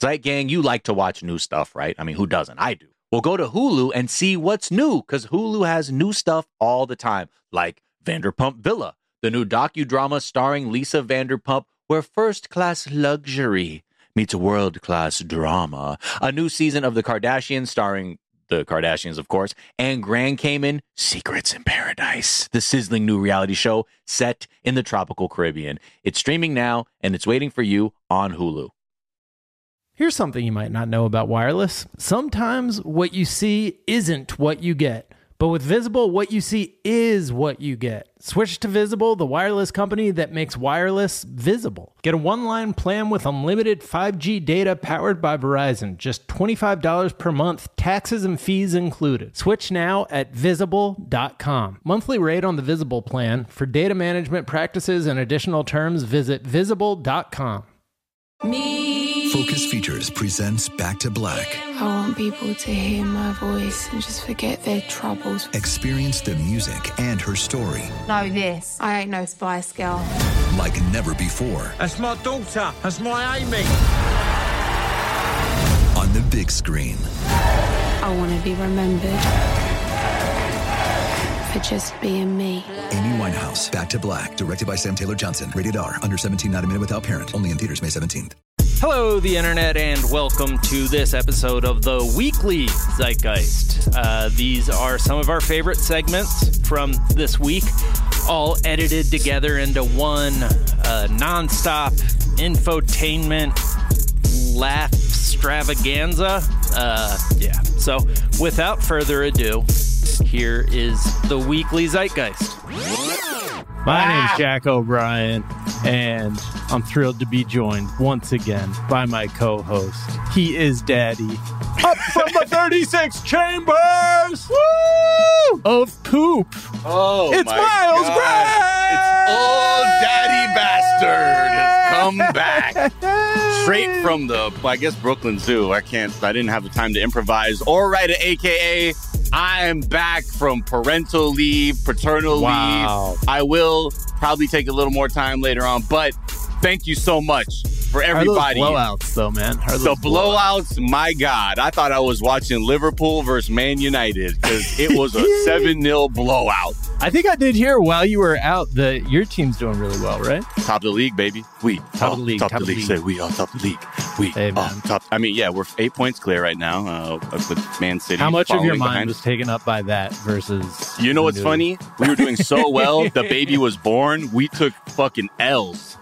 Zeit Gang, you like to watch new stuff, right? I mean, who doesn't? I do. Well, go to Hulu and see what's new, because Hulu has new stuff all the time, like Vanderpump Villa, the new docudrama starring Lisa Vanderpump, where first-class luxury meets world-class drama. A new season of The Kardashians starring the Kardashians, of course, and Grand Cayman, Secrets in Paradise, the sizzling new reality show set in the tropical Caribbean. It's streaming now, and it's waiting for you on Hulu. Here's something you might not know about wireless. Sometimes what you see isn't what you get. But with Visible, what you see is what you get. Switch to Visible, the wireless company that makes wireless visible. Get a one-line plan with unlimited 5G data powered by Verizon. Just $25 per month, taxes and fees included. Switch now at Visible.com. Monthly rate on the Visible plan. For data management practices and additional terms, visit Visible.com. Focus Features presents Back to Black. I want people to hear my voice and just forget their troubles. Experience the music and her story. Know this, I ain't no Spice Girl. Like never before. That's my daughter. That's my Amy. On the big screen. I want to be remembered for just being me. Amy Winehouse, Back to Black, directed by Sam Taylor Johnson. Rated R, under 17, not admitted without parent. Only in theaters May 17th. Hello, the internet, and welcome to this episode of the Weekly Zeitgeist. These are some of our favorite segments from this week, all edited together into one nonstop infotainment laugh extravaganza. So without further ado, here is the Weekly Zeitgeist. My name's Jack O'Brien, and I'm thrilled to be joined once again by my co-host. He is Daddy. Up from the 36 chambers woo! Of poop. Oh, it's Miles Gray! It's old daddy bastard has come back. Straight from I guess Brooklyn Zoo. I didn't have the time to improvise or write an AKA. I am back from paternal leave. I will probably take a little more time later on, but thank you so much for everybody. Are those blowouts, though, man? The blowouts, my God. I thought I was watching Liverpool versus Man United because it was a 7-0 blowout. I think I did hear while you were out that your team's doing really well, right? Top of the league, baby. We top of the league. Top of the league. Say we are top of the league. We are top. I mean, yeah, we're 8 points clear right now with Man City. How much of your mind behind was taken up by that versus? You know what's funny? We were doing so well. The baby was born. We took fucking L's.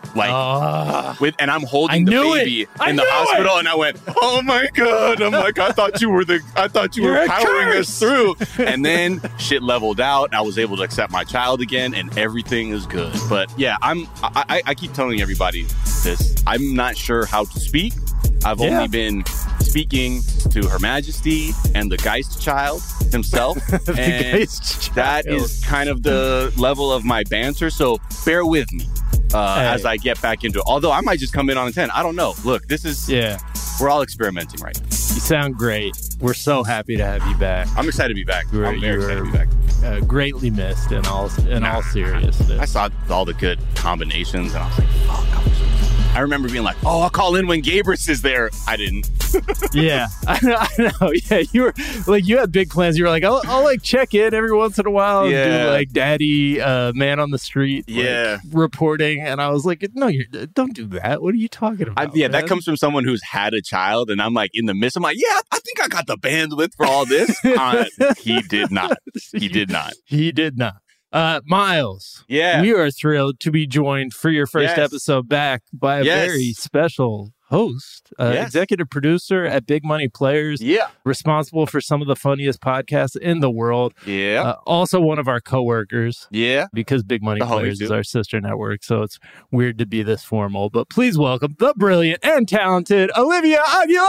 And I'm holding the baby in the hospital, and I went, "Oh my God!" I'm like, I thought you were powering us through, and then shit leveled out. I was able to accept my child again, and everything is good. But yeah, I keep telling everybody this. I'm not sure how to speak. I've only been speaking to Her Majesty and the Geist Child himself, and that is kind of the level of my banter. So bear with me. As I get back into it. Although I might just come in on a 10. I don't know. Look, this is... Yeah. We're all experimenting right now. You sound great. We're so happy to have you back. I'm excited to be back. I'm very excited to be back. Greatly missed in all seriousness. I saw all the good combinations, and I was like, fuck. I remember being like, oh, I'll call in when Gabrus is there. I didn't. Yeah, I know. Yeah, you were like, you had big plans. You were like, I'll like check in every once in a while and do like daddy man on the street reporting. And I was like, no, don't do that. What are you talking about? That comes from someone who's had a child. And I'm like, in the midst, I'm like, yeah, I think I got the bandwidth for all this. He did not. He did not. He did not. Miles, we are thrilled to be joined for your first episode back by a very special host, executive producer at Big Money Players, responsible for some of the funniest podcasts in the world. Also one of our coworkers. Because Big Money Players is our sister network, so it's weird to be this formal. But please welcome the brilliant and talented Olivia Aguilar.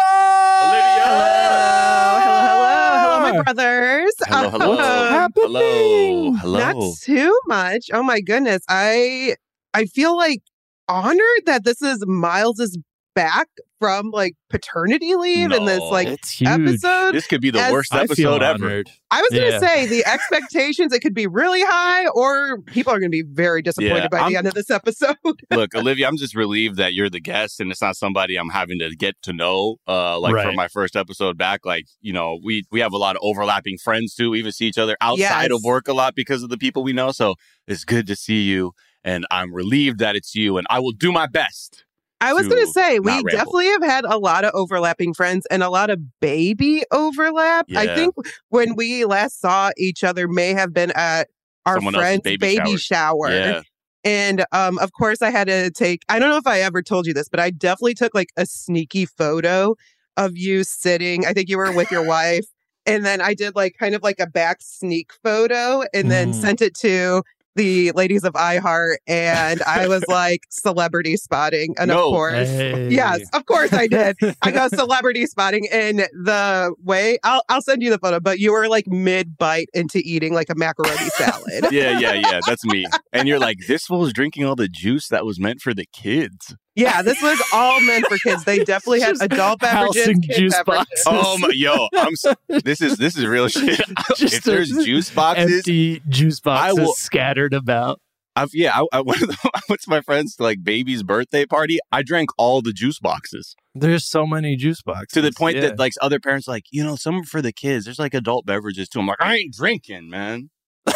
Hello, my brothers. Hello. Hello. Not too much. Oh my goodness. I feel like honored that this is Miles's back from like paternity leave in this like it's huge. episode. This could be the worst episode ever. I was going to say the expectations, it could be really high or people are going to be very disappointed by the end of this episode. Look, Olivia, I'm just relieved that you're the guest and it's not somebody I'm having to get to know. For my first episode back, like, you know, we have a lot of overlapping friends too. We even see each other outside of work a lot because of the people we know. So it's good to see you. And I'm relieved that it's you. And I will do my best. I was going to say, we definitely have had a lot of overlapping friends and a lot of baby overlap. Yeah. I think when we last saw each other may have been at our friend's baby shower. Yeah. And of course, I had to take, I don't know if I ever told you this, but I definitely took like a sneaky photo of you sitting. I think you were with your wife. And then I did like kind of like a back sneak photo and then sent it to the ladies of iHeart, and I was like celebrity spotting, and of course, yes, of course I did. I go celebrity spotting in the way I'll send you the photo, but you were like mid bite into eating like a macaroni salad. Yeah, that's me. And you're like, this fool's drinking all the juice that was meant for the kids. Yeah, this was all meant for kids. They definitely had adult beverages, juice boxes. Oh my, this is real shit. If there's juice boxes, empty juice boxes scattered about. I went to my friend's like baby's birthday party. I drank all the juice boxes. There's so many juice boxes to the point that like other parents are like, you know, some are for the kids. There's like adult beverages too. I'm like, I ain't drinking, man.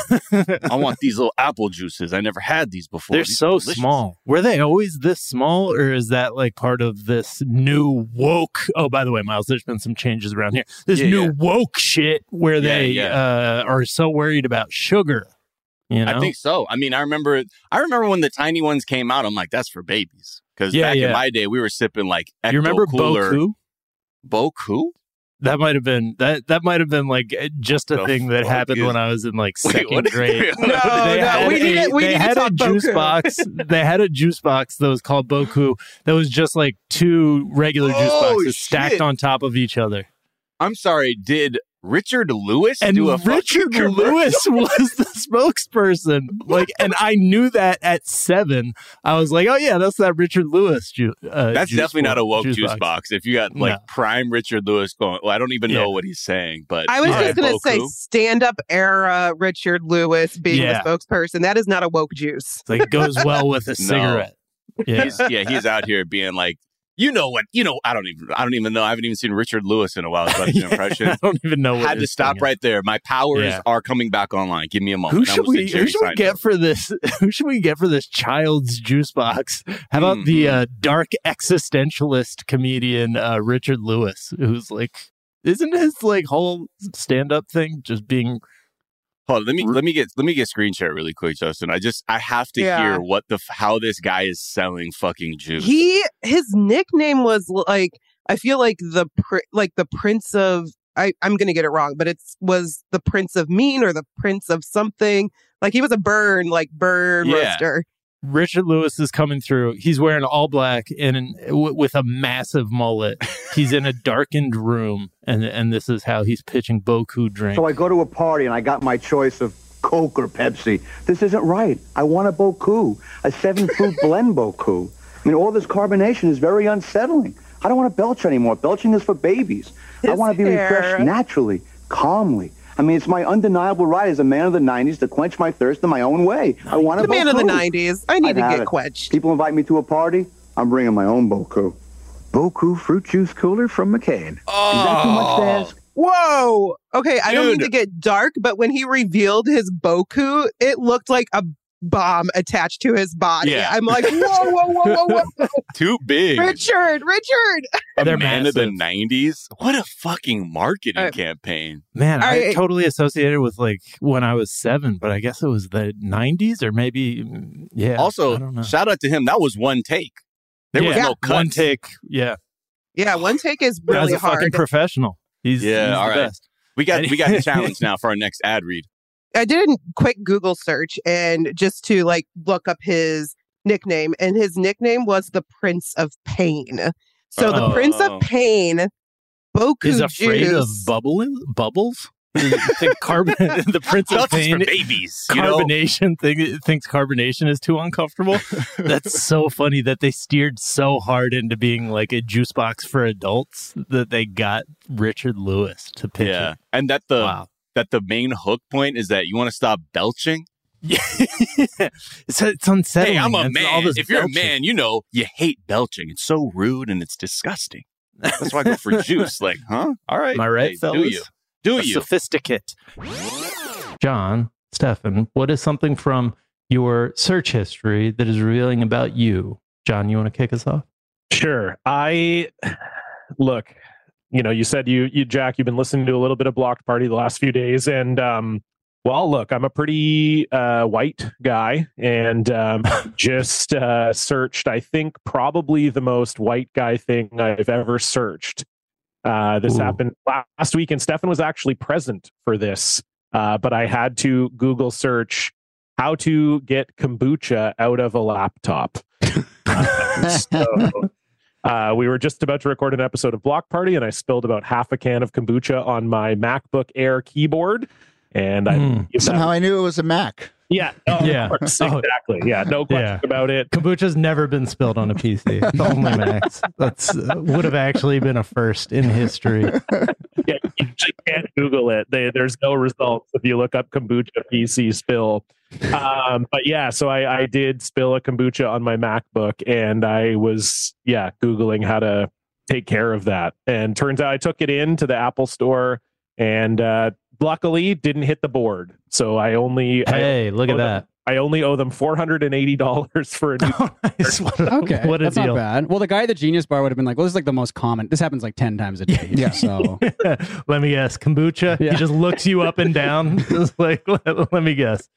I want these little apple juices. I never had these before. They're so small. Were they always this small, or is that like part of this new woke? Oh, by the way, Miles, there's been some changes around here. This new woke shit where they are so worried about sugar. You know? I think so. I mean, I remember when the tiny ones came out. I'm like, that's for babies. Because back in my day, we were sipping like Ecto You remember Cooler. Boku? Boku? That might have been that might have been like just a thing that happened when I was in like second grade. We had a juice box. They had a juice box that was called Boku. That was just like two regular juice boxes stacked on top of each other. I'm sorry. Did Richard Lewis do a Richard Lewis was the spokesperson. Like, and I knew that at 7. I was like, oh yeah, that's that Richard Lewis that's definitely not a woke juice box. If you got like prime Richard Lewus going, well, I don't even know what he's saying, but I was just going to say stand-up era Richard Lewis being the spokesperson. That is not a woke juice. Like, it goes well with a cigarette. He's out here being like, I don't even know. I haven't even seen Richard Lewis in a while. About his impression. I don't even know. Had to stop right there. My powers are coming back online. Give me a moment. Who should we get for this? Who should we get for this child's juice box? How about the dark existentialist comedian Richard Lewis, who's like, isn't his like whole stand-up thing just being? Hold on, let me get screen share really quick, Justin. I have to hear how this guy is selling fucking juice. His nickname was like, I feel like the Prince of, I'm gonna get it wrong, but it was the Prince of Mean or the Prince of something. Like he was a burn roaster. Richard Lewis is coming through. He's wearing all black and with a massive mullet. He's in a darkened room, and this is how he's pitching Boku drink. So I go to a party and I got my choice of Coke or Pepsi. This isn't right. I want a Boku, a 7-fruit blend Boku. I mean, all this carbonation is very unsettling. I don't want to belch anymore. Belching is for babies. I want to be refreshed naturally, calmly. I mean, it's my undeniable right as a man of the 90s to quench my thirst in my own way. I want a Boku. Man of the 90s. I need to get quenched. People invite me to a party. I'm bringing my own Boku. Boku fruit juice cooler from McCain. Oh. Is that too much to ask? Whoa. Okay, I don't mean to get dark, but when he revealed his Boku, it looked like a bomb attached to his body. Yeah. I'm like, whoa. Too big. Richard. A man of the 90s? What a fucking marketing campaign. Man, I totally associated with like when I was 7, but I guess it was the 90s or maybe, Also, I don't know. Shout out to him. That was one take. There was no cuts. One take, Yeah, one take is really hard. Fucking professional. He's all the right. best. We got a challenge now for our next ad read. I did a quick Google search and just to like look up his nickname, and his nickname was the Prince of Pain. So the Prince of Pain, Boku is afraid juice. of bubbles. The Prince of Pain for babies. carbonation thing thinks carbonation is too uncomfortable. That's so funny that they steered so hard into being like a juice box for adults that they got Richard Lewis to pitch it. And that the main hook point is that you want to stop belching. Yeah, it's unsettling. Hey, I'm a That's man. all this If you're belching. a man, you know you hate belching. It's so rude and it's disgusting. That's why I go for juice. Like, huh? All right. Am I right, Hey, fellas? do you? Do A you? sophisticate. John, Stefan, what is something from your search history that is revealing about you? John, you want to kick us off? Sure. Look, you said you Jack, you've been listening to a little bit of Blocked Party the last few days, and well, look, I'm a pretty white guy, and just searched, I think, probably the most white guy thing I've ever searched. This happened last week, and Stefan was actually present for this, but I had to Google search how to get kombucha out of a laptop. We were just about to record an episode of Block Party, and I spilled about half a can of kombucha on my MacBook Air keyboard. And somehow I knew it was a Mac. Yeah. Of course, exactly. Yeah. No question about it. Kombucha's never been spilled on a PC. It's only Macs. That's would have actually been a first in history. Yeah, you can't Google it. There's no results if you look up kombucha PC spill. But yeah, so I did spill a kombucha on my MacBook, and I was Googling how to take care of that. And turns out I took it into the Apple Store, and luckily didn't hit the board. So look at that. I only owe them $480 for a new. Okay, what a that's deal. not bad. Well, the guy at the Genius Bar would have been like, "Well, this is like the most common. This happens like 10 times a day." Yeah. So let me guess, kombucha. Yeah. He just looks you up and down. Just like let me guess.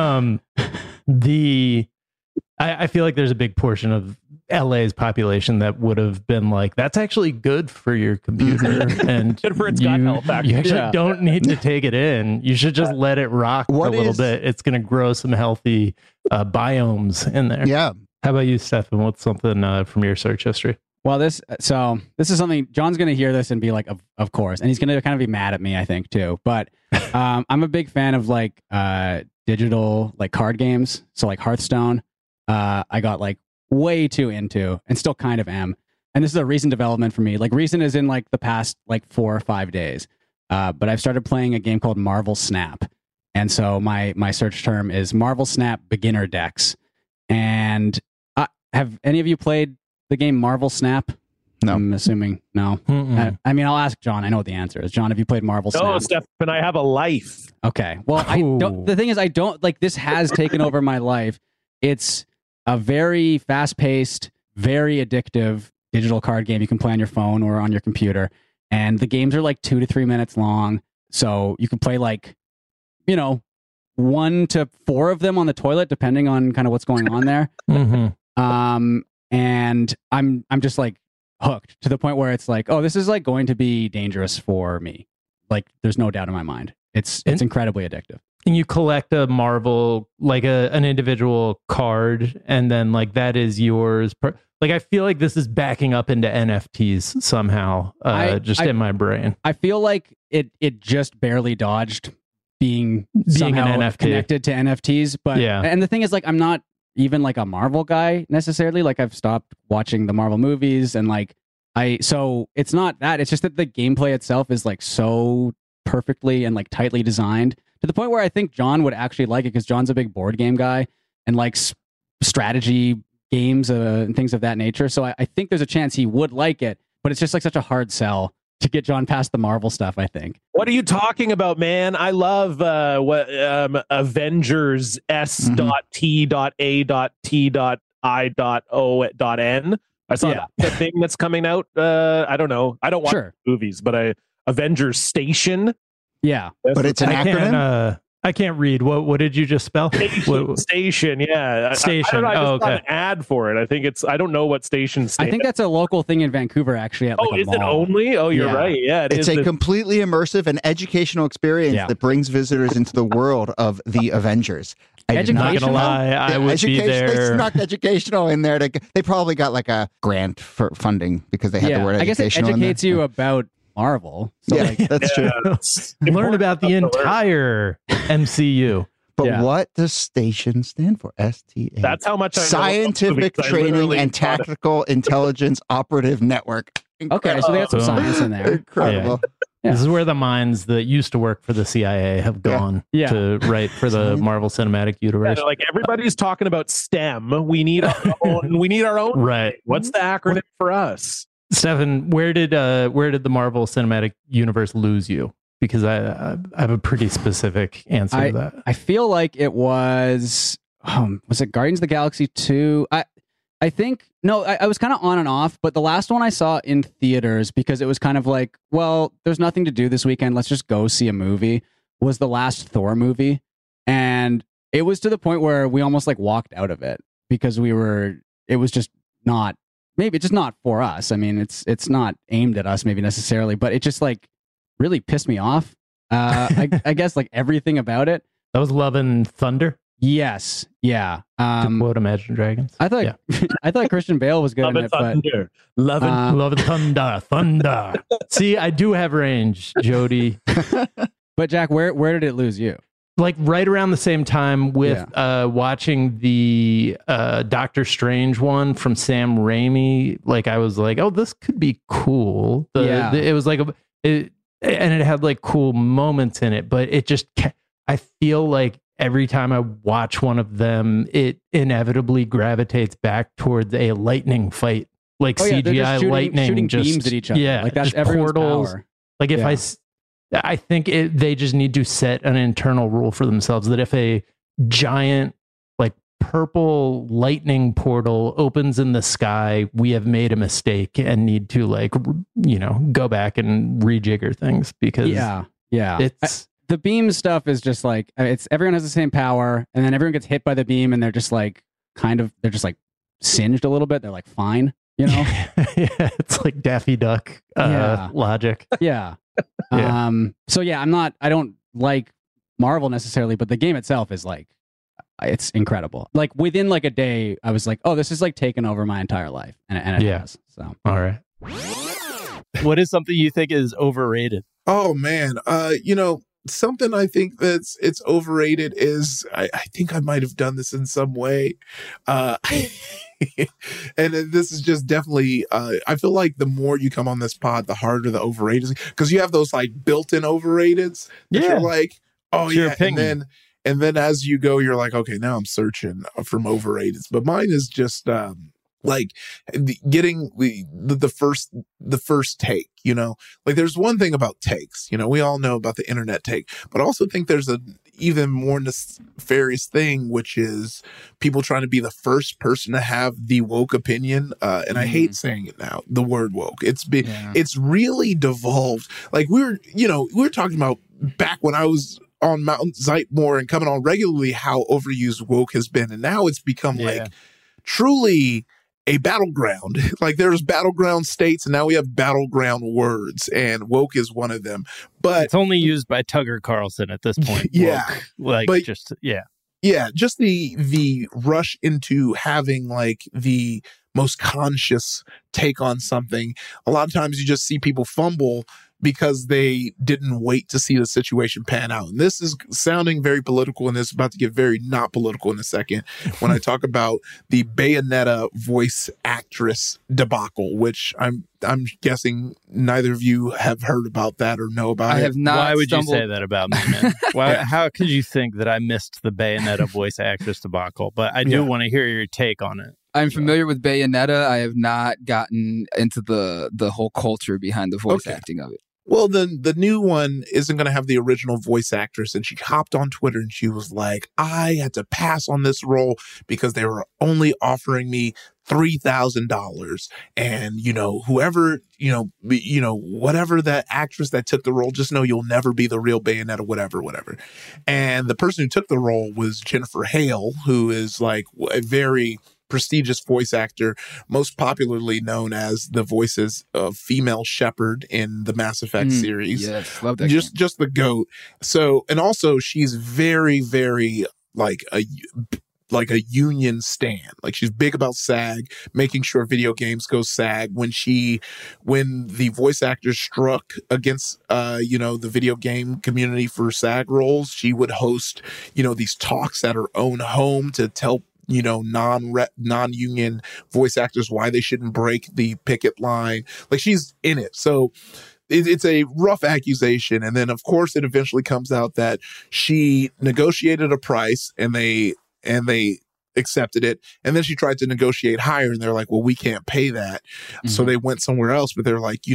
I feel like there's a big portion of LA's population that would have been like, that's actually good for your computer and good for its gut health. You actually don't need to take it in. You should just let it rock for a little bit. It's going to grow some healthy biomes in there. Yeah. How about you, Stefan? What's something from your search history? Well, this is something John's going to hear this and be like, of course, and he's going to kind of be mad at me, I think, too. But I'm a big fan of like digital like card games. So like Hearthstone, I got like way too into, and still kind of am. And this is a recent development for me. Like recent is in like the past like 4 or 5 days. But I've started playing a game called Marvel Snap, and so my search term is Marvel Snap beginner decks. And have any of you played the game Marvel Snap? No. I'm assuming no. I mean, I'll ask John. I know what the answer is. John, have you played Marvel Snap? No, Stefan, I have a life. Okay. Well, the thing is, I don't like this has taken over my life. It's a very fast-paced, very addictive digital card game you can play on your phone or on your computer. And the games are like 2 to 3 minutes long. So you can play like, 1 to 4 of them on the toilet, depending on kind of what's going on there. And I'm just like hooked to the point where it's like, oh, this is like going to be dangerous for me. Like there's no doubt in my mind. It's incredibly addictive. And you collect a Marvel, like an individual card, and then like that is yours. Like I feel like this is backing up into NFTs somehow, in my brain. I feel like it just barely dodged being somehow an NFT. Connected to NFTs. But and the thing is, like, I'm not even like a Marvel guy necessarily. Like I've stopped watching the Marvel movies, and like so it's not that. It's just that the gameplay itself is like so perfectly and like tightly designed to the point where I think John would actually like it, because John's a big board game guy and likes strategy games and things of that nature. So I think there's a chance he would like it, but it's just like such a hard sell to get John past the Marvel stuff, I think. What are you talking about, man? I love Avengers S.T.A.T.I.O.N. I saw the thing that's coming out. I don't know. I don't watch movies, but Avengers Station. Yeah. But it's an acronym? I can't read. What did you just spell? Station, yeah. Station. I just saw an ad for it. I think I don't know what station stands. I think that's a local thing in Vancouver, actually. At like is it only? Oh, you're right. Yeah, it's a completely immersive and educational experience that brings visitors into the world of the Avengers. I'm not gonna lie, I would be there. They snuck educational in there. They probably got like a grant for funding because they had the word educational. I guess it educates you about Marvel. So Yeah, like, that's true. Learn about the entire MCU. But what does station stand for? STA. That's how much I know Scientific because I Training literally and thought it. Tactical Intelligence Operative Network. Okay, so they got some science in there. Incredible. Yeah. This is where the minds that used to work for the CIA have gone to write for the Marvel Cinematic Universe. Yeah, like everybody's talking about STEM. We need our own. We need our own. Right. What's the acronym for us? Stefan, where did the Marvel Cinematic Universe lose you? Because I have a pretty specific answer to that. I feel like it was it Guardians of the Galaxy 2? I think no, I was kind of on and off, but the last one I saw in theaters because it was kind of like, well, there's nothing to do this weekend. Let's just go see a movie. Was the last Thor movie, and it was to the point where we almost like walked out of it because it was just not for us. I mean, it's not aimed at us maybe necessarily, but it just like really pissed me off. I guess like everything about it. That was Love and Thunder. Yes. Yeah. To quote Imagine Dragons. I thought Christian Bale was good Love in and it, Thunder. but Love and Thunder. See, I do have range, Jody. But Jack, where did it lose you? Like right around the same time with watching the Doctor Strange one from Sam Raimi. Like I was like, oh, this could be cool. It was like and it had like cool moments in it, but it just I feel like every time I watch one of them, it inevitably gravitates back towards a lightning fight, like CGI lightning, shooting just beams at each other. Yeah, like that's just everyone's portals. power. Like if I think they just need to set an internal rule for themselves that if a giant like purple lightning portal opens in the sky, we have made a mistake and need to like go back and rejigger things because it's. The beam stuff is just like everyone has the same power, and then everyone gets hit by the beam, and they're just like they're just like singed a little bit. They're like fine, Yeah, it's like Daffy Duck logic. Yeah. So yeah, I don't like Marvel necessarily, but the game itself is like it's incredible. Like within like a day, I was like, oh, this is like taken over my entire life, and it has. So all right. What is something you think is overrated? Oh man, something I think it's overrated is I think I might have done this in some way. And this is just definitely I feel like the more you come on this pod, the harder the overrated, because you have those like built-in overrateds that you're like, oh it's yeah, and then as you go, you're like, okay, now I'm searching from overrateds. But mine is just like getting the first take, like there's one thing about takes, we all know about the internet take, but I also think there's an even more nefarious thing, which is people trying to be the first person to have the woke opinion. And I hate saying it now, the word woke. It's really devolved. Like we were talking about back when I was on Mount Zeitmore and coming on regularly, how overused woke has been. And now it's become like truly a battleground. Like there's battleground states, and now we have battleground words, and woke is one of them. But it's only used by Tucker Carlson at this point. Just the rush into having like the most conscious take on something. A lot of times you just see people fumble because they didn't wait to see the situation pan out. And this is sounding very political, and it's about to get very not political in a second when I talk about the Bayonetta voice actress debacle, which I'm guessing neither of you have heard about that or know about it. I have not. Why would you say that about me, man? How could you think that I missed the Bayonetta voice actress debacle? But I do want to hear your take on it. I'm familiar with Bayonetta. I have not gotten into the whole culture behind the voice acting of it. Well, the new one isn't going to have the original voice actress. And she hopped on Twitter and she was like, I had to pass on this role because they were only offering me $3,000. And, whoever, whatever that actress that took the role, just know you'll never be the real Bayonetta, whatever. And the person who took the role was Jennifer Hale, who is like a very prestigious voice actor, most popularly known as the voices of female Shepard in the Mass Effect series. Yes, love that. Just the GOAT. So, and also she's very, very like like a union stand. Like she's big about SAG, making sure video games go SAG. When the voice actors struck against, the video game community for SAG roles, she would host, these talks at her own home to tell, non-union voice actors why they shouldn't break the picket line. Like she's in it. So it's a rough accusation. And then of course it eventually comes out that she negotiated a price and they accepted it. And then she tried to negotiate higher and they're like, well, we can't pay that. Mm-hmm. So they went somewhere else, but they're like,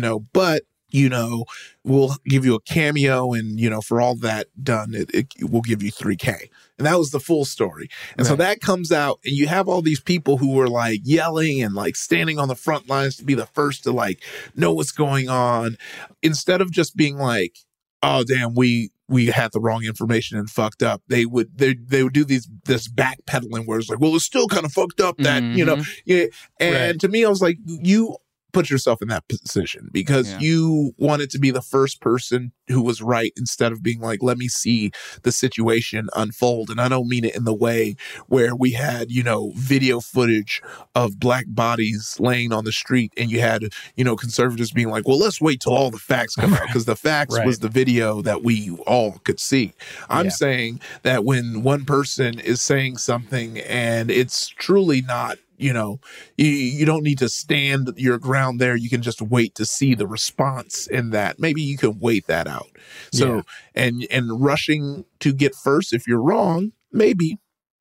we'll give you a cameo and, for all that done, we'll give you $3,000. And that was the full story. And so that comes out and you have all these people who were like yelling and like standing on the front lines to be the first to like know what's going on. Instead of just being like, oh, damn, we had the wrong information and fucked up. They would do this backpedaling where it's like, well, it's still kind of fucked up that, And to me, I was like, you put yourself in that position because you wanted to be the first person who was right instead of being like, let me see the situation unfold. And I don't mean it in the way where we had, video footage of black bodies laying on the street and you had, conservatives being like, well, let's wait till all the facts come out because the facts was the video that we all could see. I'm saying that when one person is saying something and it's truly not, you don't need to stand your ground there. You can just wait to see the response in that. Maybe you can wait that out. So, and rushing to get first, if you're wrong, maybe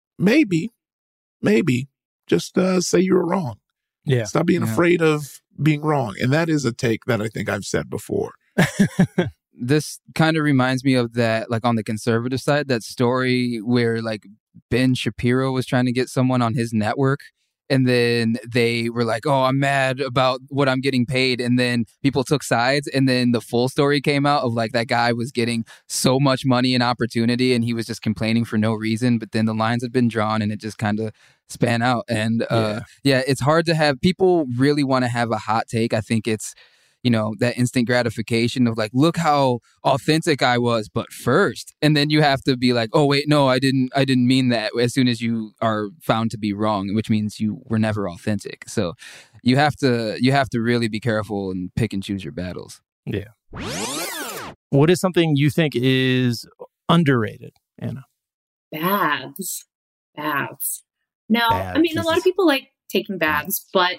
just say you were wrong. Yeah. Stop being afraid of being wrong. And that is a take that I think I've said before. This kind of reminds me of that, like on the conservative side, that story where like Ben Shapiro was trying to get someone on his network. And then they were like, oh, I'm mad about what I'm getting paid. And then people took sides. And then the full story came out of like that guy was getting so much money and opportunity and he was just complaining for no reason. But then the lines had been drawn and it just kind of span out. And it's hard to have people really want to have a hot take. I think it's, that instant gratification of like, look how authentic I was, but first. And then you have to be like, oh, wait, no, I didn't mean that as soon as you are found to be wrong, which means you were never authentic. So you have to really be careful and pick and choose your battles. Yeah. What is something you think is underrated, Anna? Baths. No, I mean, a lot of people like taking baths, but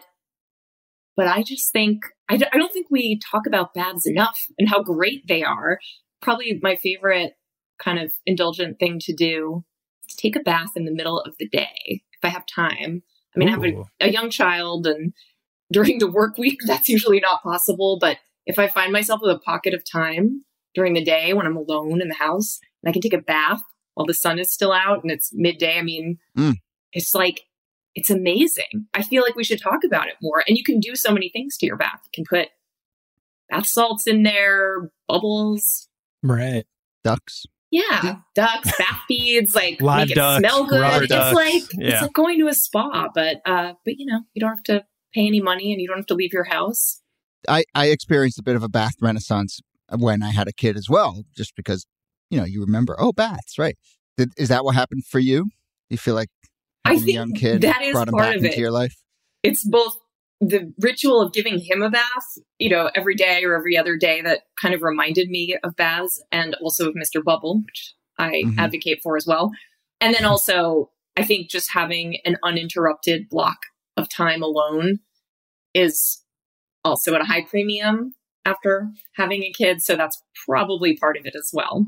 I just think, I don't think we talk about baths enough and how great they are. Probably my favorite kind of indulgent thing to do is take a bath in the middle of the day if I have time. I mean, I have a young child and during the work week, that's usually not possible. But if I find myself with a pocket of time during the day when I'm alone in the house and I can take a bath while the sun is still out and it's midday, I mean, it's like, it's amazing. I feel like we should talk about it more. And you can do so many things to your bath. You can put bath salts in there, bubbles. Right. Ducks. Yeah. Ducks, bath beads, like live make ducks, it smell good. Ducks. It's like going to a spa, but you don't have to pay any money and you don't have to leave your house. I experienced a bit of a bath renaissance when I had a kid as well, just because, you remember, baths, right? Is that what happened for you? You feel like I think a young kid that is brought him part back of into it. your life? It's both the ritual of giving him a bath, every day or every other day that kind of reminded me of baths, and also of Mr. Bubble, which I advocate for as well. And then also, I think just having an uninterrupted block of time alone is also at a high premium after having a kid. So that's probably part of it as well.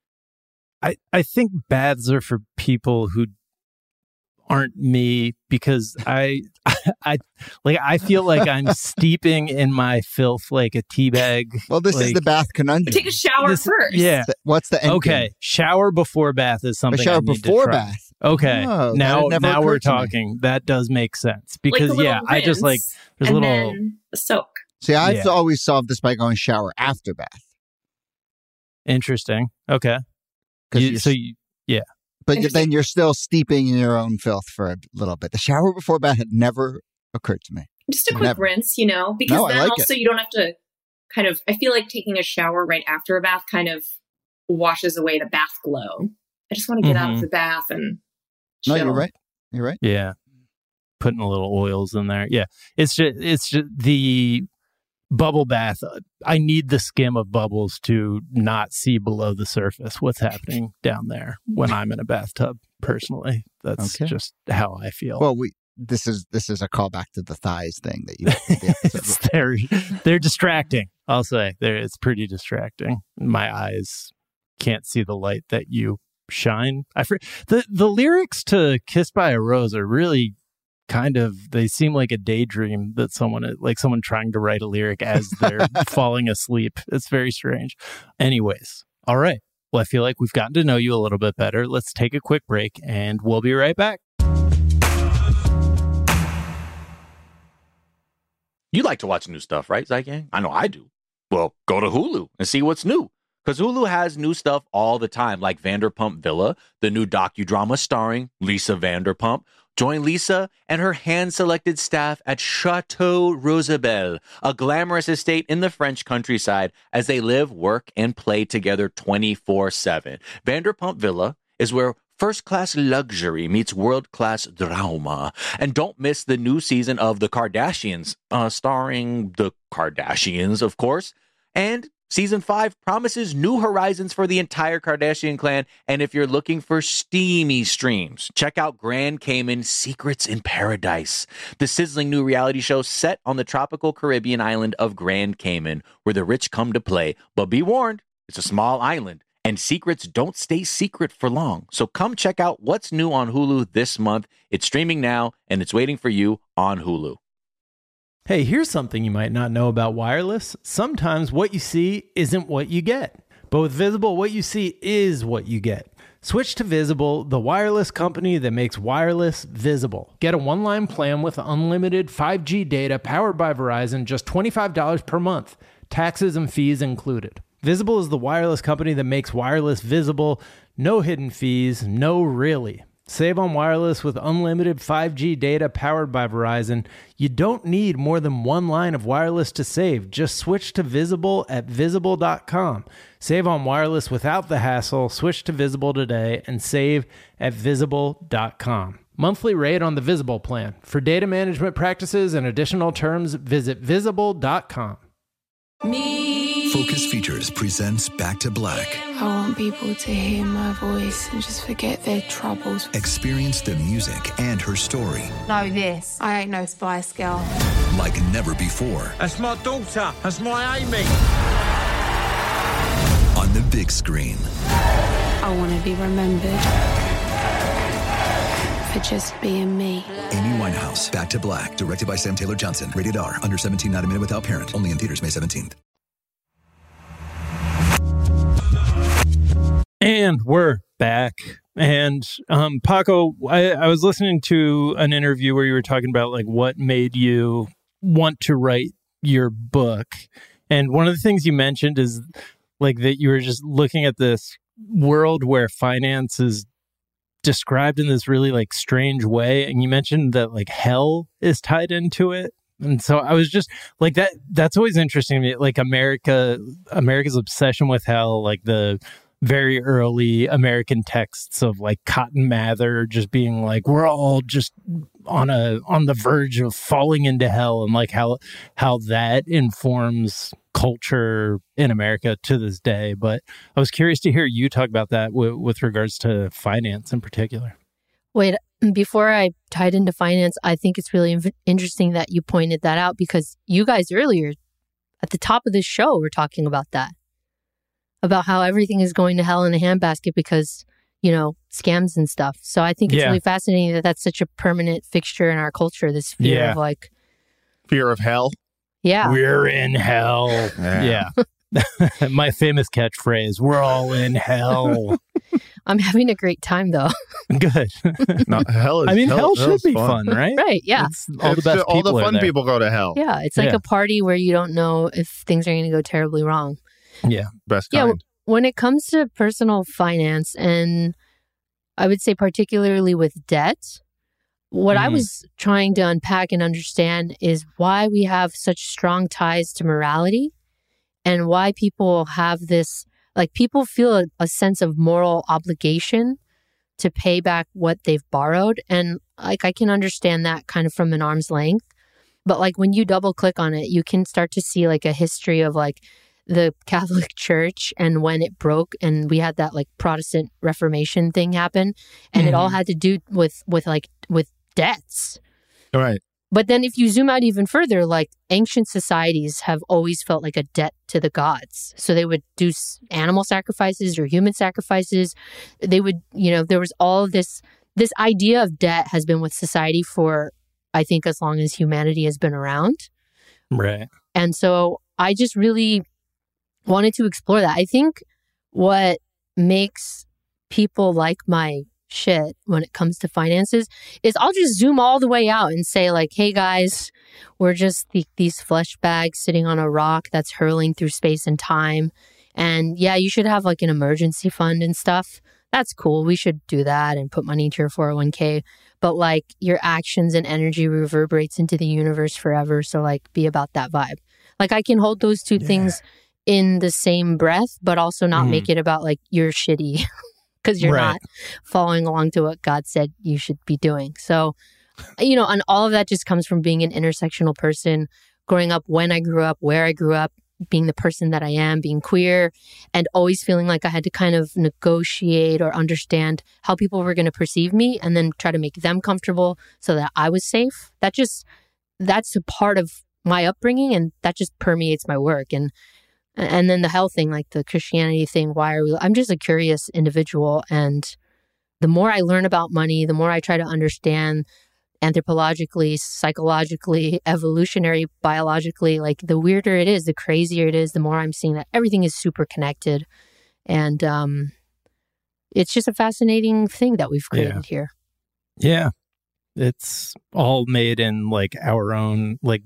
I think baths are for people who aren't me, because I feel like I'm steeping in my filth like a tea bag. Well, this is the bath conundrum. Take a shower first. Yeah. What's the end game? Shower before bath is something. A shower I need before to try. bath. Okay. Oh, now we're talking. That does make sense because I just like there's a little then a soak. See, I've always solved this by going shower after bath. Interesting. Okay. But then you're still steeping in your own filth for a little bit. The shower before bath had never occurred to me. Just a quick rinse, because then also you don't have to kind of, I feel like taking a shower right after a bath kind of washes away the bath glow. I just want to get out of the bath and chill. No, you're right. You're right. Yeah. Putting a little oils in there. Yeah. It's just the bubble bath. I need the skim of bubbles to not see below the surface what's happening down there when I'm in a bathtub. Personally, that's just how I feel. Well, this is a callback to the thighs thing that you. They're distracting. I'll say it's pretty distracting. My eyes can't see the light that you shine. The lyrics to "Kissed by a Rose" are really they seem like a daydream that someone trying to write a lyric as they're falling asleep. It's very strange. Anyways, all right. Well, I feel like we've gotten to know you a little bit better. Let's take a quick break and we'll be right back. You like to watch new stuff, right, Zygang? I know I do. Well, go to Hulu and see what's new. Because Hulu has new stuff all the time, like Vanderpump Villa, the new docudrama starring Lisa Vanderpump. Join Lisa and her hand-selected staff at Chateau Rosabelle, a glamorous estate in the French countryside, as they live, work, and play together 24/7. Vanderpump Villa is where first-class luxury meets world-class drama. And don't miss the new season of The Kardashians, starring the Kardashians, of course. And Season 5 promises new horizons for the entire Kardashian clan, and if you're looking for steamy streams, check out Grand Cayman Secrets in Paradise, the sizzling new reality show set on the tropical Caribbean island of Grand Cayman, where the rich come to play. But be warned, it's a small island, and secrets don't stay secret for long. So come check out what's new on Hulu this month. It's streaming now, and it's waiting for you on Hulu. Hey, here's something you might not know about wireless. Sometimes what you see isn't what you get. But with Visible, what you see is what you get. Switch to Visible, the wireless company that makes wireless visible. Get a one-line plan with unlimited 5G data powered by Verizon, just $25 per month. Taxes and fees included. Visible is the wireless company that makes wireless visible. No hidden fees, no really. Save on wireless with unlimited 5G data powered by Verizon. You don't need more than one line of wireless to save. Just switch to Visible at Visible.com. Save on wireless without the hassle. Switch to Visible today and save at Visible.com. Monthly rate on the Visible plan. For data management practices and additional terms, visit Visible.com. Focus Features presents Back to Black. I want people to hear my voice and just forget their troubles. Experience the music and her story Know this, I ain't no Spice Girl. like never before. That's my daughter. That's my Amy. On the big screen. I want to be remembered for just being me. Amy Winehouse, Back to Black, directed by Sam Taylor Johnson. Rated R, under 17, not a minute without parent. Only in theaters May 17th. And we're back. And Paco, I was listening to an interview where you were talking about like what made you want to write your book. And one of the things you mentioned is like that you were just looking at this world where finance is described in this really like strange way. And you mentioned that like hell is tied into it. And so I was just like that's always interesting to me. Like America's obsession with hell, like the very early American texts of like Cotton Mather just being like, we're all just on the verge of falling into hell, and like how that informs culture in America to this day. But I was curious to hear you talk about that with regards to finance in particular. Wait, before I tied into finance, I think it's really interesting that you pointed that out, because you guys earlier at the top of this show were talking about that. About how everything is going to hell in a handbasket because, you know, scams and stuff. So I think it's really fascinating that that's such a permanent fixture in our culture, this fear of like... Fear of hell? Yeah. We're in hell. Yeah. My famous catchphrase, we're all in hell. I'm having a great time, though. Good. No, hell is, I mean, hell should be fun, right? Right, yeah. All the best all the people fun people go to hell. Yeah, it's like a party where you don't know if things are going to go terribly wrong. Yeah. Best kind. Yeah, when it comes to personal finance, and I would say particularly with debt, what I was trying to unpack and understand is why we have such strong ties to morality, and why people have this, like people feel a sense of moral obligation to pay back what they've borrowed. And like I can understand that kind of from an arm's length. But like when you double click on it, you can start to see like a history of like the Catholic Church and when it broke, and we had that like Protestant Reformation thing happen, and it all had to do with debts. All right. But then if you zoom out even further, like ancient societies have always felt like a debt to the gods. So they would do animal sacrifices or human sacrifices. They would, there was all of this idea of debt has been with society for, I think, as long as humanity has been around. Right. And so I just really wanted to explore that. I think what makes people like my shit when it comes to finances is I'll just zoom all the way out and say like, hey guys, we're just these flesh bags sitting on a rock that's hurling through space and time. And yeah, you should have like an emergency fund and stuff. That's cool. We should do that and put money into your 401k. But like your actions and energy reverberates into the universe forever. So like be about that vibe. Like I can hold those two things in the same breath, but also not make it about like you're shitty because you're not following along to what God said you should be doing. So, and all of that just comes from being an intersectional person, growing up when I grew up, where I grew up, being the person that I am, being queer, and always feeling like I had to kind of negotiate or understand how people were going to perceive me and then try to make them comfortable so that I was safe. That's a part of my upbringing, and that just permeates my work. And then the health thing, like the Christianity thing, I'm just a curious individual. And the more I learn about money, the more I try to understand anthropologically, psychologically, evolutionary, biologically, like the weirder it is, the crazier it is, the more I'm seeing that everything is super connected. And it's just a fascinating thing that we've created here. Yeah. It's all made in like our own, like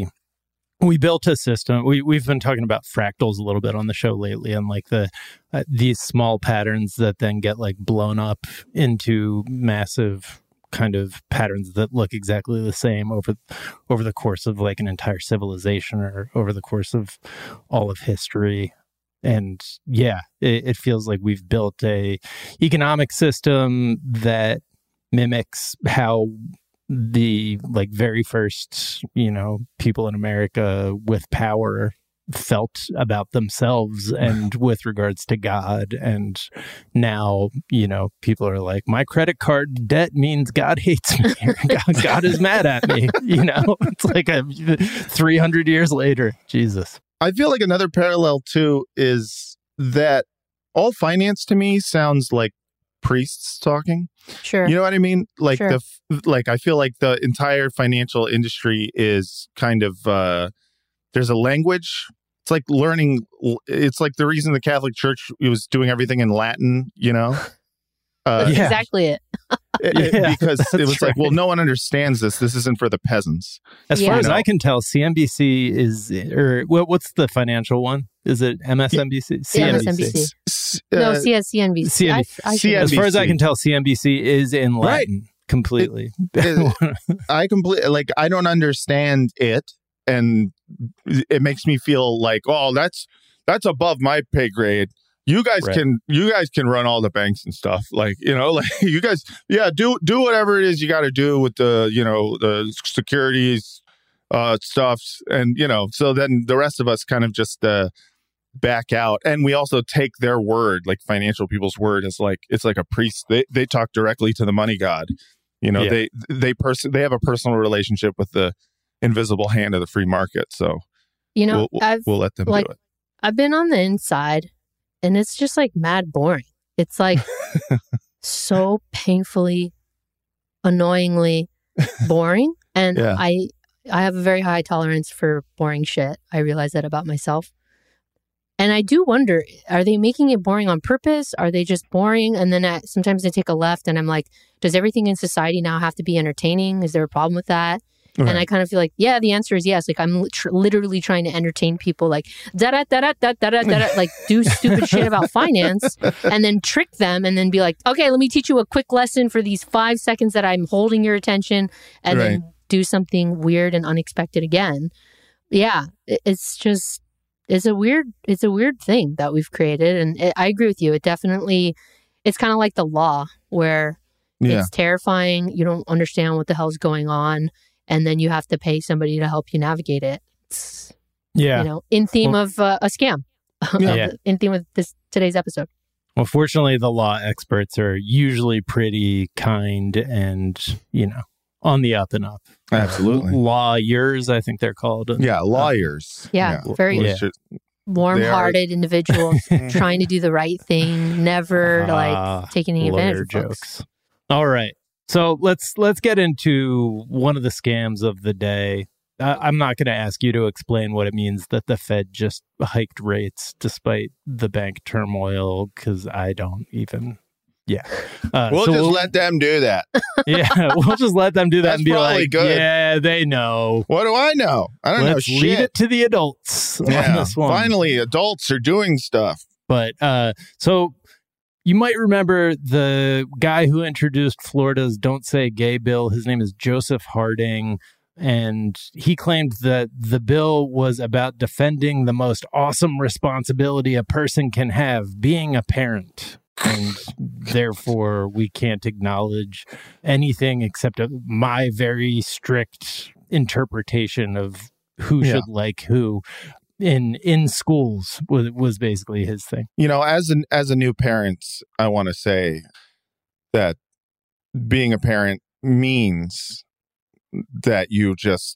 we built a system. We've been talking about fractals a little bit on the show lately, and like these small patterns that then get like blown up into massive kind of patterns that look exactly the same over the course of like an entire civilization or over the course of all of history. And yeah, it feels like we've built a economic system that mimics how the like very first, people in America with power felt about themselves and with regards to God. And now, people are like, my credit card debt means God hates me. God is mad at me. It's like 300 years later. Jesus. I feel like another parallel too is that all finance to me sounds like priests talking. Sure. You know what I mean? Like sure. I feel like the entire financial industry is kind of there's a language. It's like learning. It's like the reason the Catholic Church was doing everything in Latin. That's exactly it. Because it was like, well, no one understands this. This isn't for the peasants. As far as I can tell, CNBC is, or what's the financial one? Is it MSNBC? CNBC. No, CNBC. As far as I can tell, CNBC is in Latin completely. I don't understand it, and it makes me feel like, oh, that's above my pay grade. You guys can run all the banks and stuff. You guys, do whatever it is you got to do with the securities stuff. And, so then the rest of us kind of just back out. And we also take their word, like financial people's word, as like, it's like a priest. They talk directly to the money god. They have a personal relationship with the invisible hand of the free market. So, we'll let them do it. I've been on the inside. And it's just like mad boring. It's like so painfully, annoyingly boring. And I have a very high tolerance for boring shit. I realize that about myself. And I do wonder, are they making it boring on purpose? Are they just boring? And then sometimes I take a left and I'm like, does everything in society now have to be entertaining? Is there a problem with that? Right. And I kind of feel like, yeah, the answer is yes. Like I'm literally trying to entertain people, like like do stupid shit about finance, and then trick them, and then be like, okay, let me teach you a quick lesson for these 5 seconds that I'm holding your attention, and then do something weird and unexpected again. Yeah, it's a weird thing that we've created, and I agree with you. It's kind of like the law where Yeah. It's terrifying. You don't understand what the hell's going on. And then you have to pay somebody to help you navigate it. It's, in theme of a scam. In theme of today's episode. Well, fortunately, the law experts are usually pretty kind and, on the up and up. Absolutely. Lawyers, I think they're called. Yeah, lawyers. Very warm-hearted individuals trying to do the right thing, never taking any advantage of folks. All right. So let's get into one of the scams of the day. I'm not going to ask you to explain what it means that the Fed just hiked rates despite the bank turmoil, because I don't even. Yeah. We'll let them do that. Yeah, we'll just let them do that and be like, good. Yeah, they know. What do I know? I don't know shit. Leave it to the adults on this one. Finally, adults are doing stuff. But so you might remember the guy who introduced Florida's Don't Say Gay bill. His name is Joseph Harding. And he claimed that the bill was about defending the most awesome responsibility a person can have, being a parent. And therefore, we can't acknowledge anything except my very strict interpretation of who should like who in schools was basically his thing. As a new parent, I want to say that being a parent means that you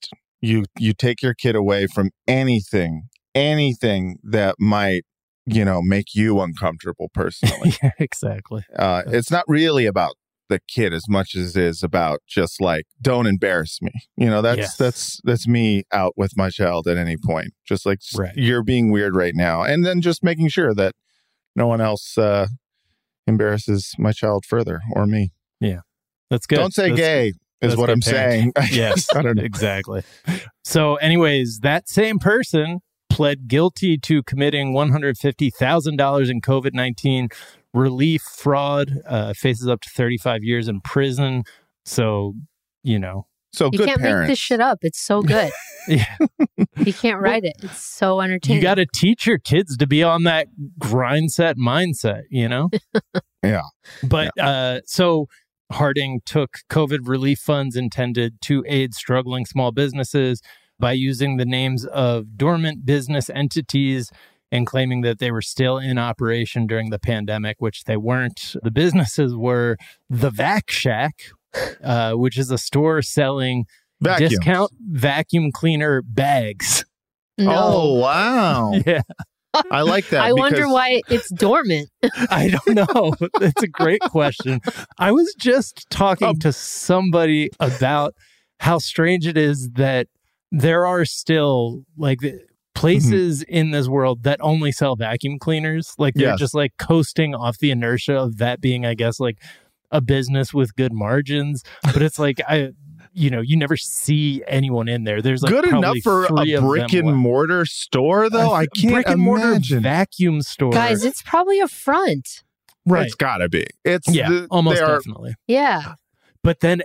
take your kid away from anything that might make you uncomfortable personally. Yeah, exactly. It's not really about the kid as much as it is about just like, don't embarrass me. That's me out with my child at any point. Just like, you're being weird right now. And then just making sure that no one else embarrasses my child further or me. Yeah, that's good. Don't say gay is what I'm saying. Yes, I don't know. Exactly. So anyways, that same person pled guilty to committing $150,000 in COVID-19 relief fraud, faces up to 35 years in prison. So, So you good can't parents. make this shit up. It's so good. Yeah. You can't write it. It's so entertaining. You got to teach your kids to be on that grind set mindset, Yeah. But so Harding took COVID relief funds intended to aid struggling small businesses by using the names of dormant business entities and claiming that they were still in operation during the pandemic, which they weren't. The businesses were the Vac Shack, which is a store selling discount vacuum cleaner bags. No. Oh, wow. Yeah. I like that. I wonder why it's dormant. I don't know. That's a great question. I was just talking to somebody about how strange it is that there are still places in this world that only sell vacuum cleaners. Like they're just like coasting off the inertia of that being, I guess, like a business with good margins. But it's like, you never see anyone in there. There's like good enough for a brick and mortar store, though. I can't brick and mortar vacuum store. Guys, it's probably a front. Right. It's gotta be. It's almost definitely. Yeah. But then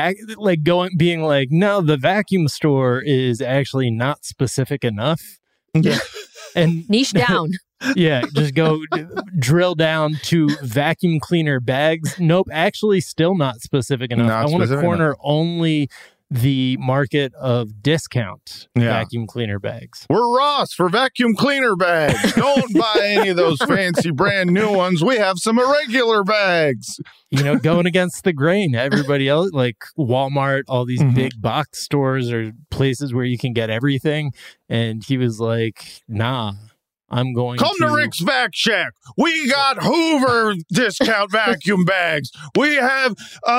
being like, no, the vacuum store is actually not specific enough. Yeah. And niche down. Yeah, just go drill down to vacuum cleaner bags. Nope, actually still not specific enough. I want to corner only the market of discount vacuum cleaner bags. We're Ross for vacuum cleaner bags. Don't buy any of those fancy brand new ones. We have some irregular bags. Going against the grain. Everybody else, like Walmart, all these big box stores or places where you can get everything. And he was like, nah. I'm going Come to Rick's Vac Shack. We got Hoover discount vacuum bags. We have,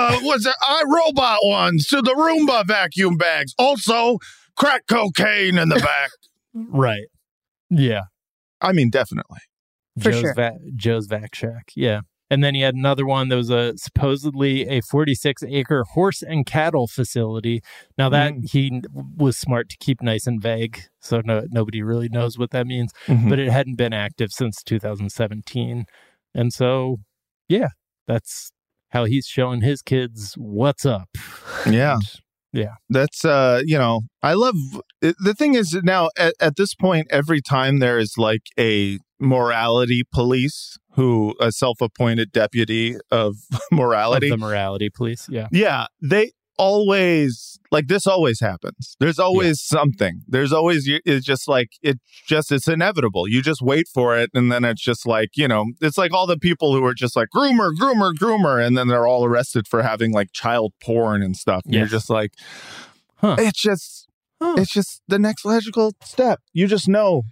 iRobot ones to the Roomba vacuum bags. Also, crack cocaine in the back. Right. Yeah. I mean, definitely. Joe's Vac Shack. Yeah. And then he had another one that was supposedly a 46-acre horse and cattle facility. Now that he was smart to keep nice and vague, so nobody really knows what that means. But it hadn't been active since 2017. And so, yeah, that's how he's showing his kids what's up. Yeah. Yeah. That's, I love, the thing is now at this point, every time there is like a morality police who a self-appointed deputy of morality. Of the morality police, yeah. Yeah, they always, like, this always happens. There's always something. There's always, it's just like, it's inevitable. You just wait for it, and then it's just like, you know, it's like all the people who are just like, groomer, and then they're all arrested for having, like, child porn and stuff. And you're just like, it's just the next logical step. You just know.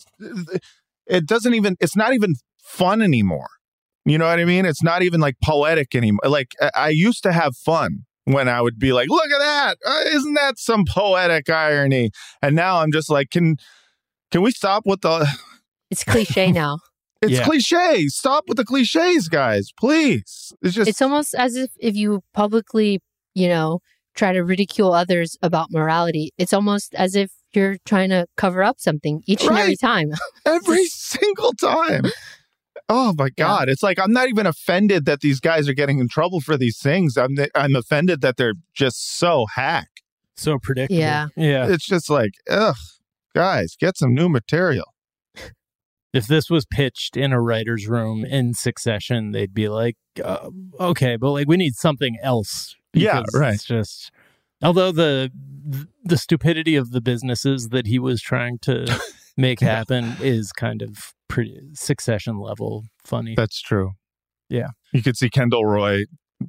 It's not even fun anymore. You know what I mean? It's not even like poetic anymore. Like, I used to have fun when I would be like, look at that. Isn't that some poetic irony? And now I'm just like, can we stop with the... It's cliche now. It's cliche. Stop with the cliches, guys, please. It's almost as if you publicly, you know, try to ridicule others about morality. It's almost as if you're trying to cover up something each and every time. Every single time. Oh my God. It's like, I'm not even offended that these guys are getting in trouble for these things. I'm offended that they're just so hack. So predictable. Yeah. It's just like, ugh, guys, get some new material. If this was pitched in a writer's room in Succession, they'd be like, okay, but like, we need something else. Yeah, right. It's just, although the stupidity of the businesses that he was trying to make happen is kind of pretty Succession level funny. That's true. Yeah. You could see Kendall Roy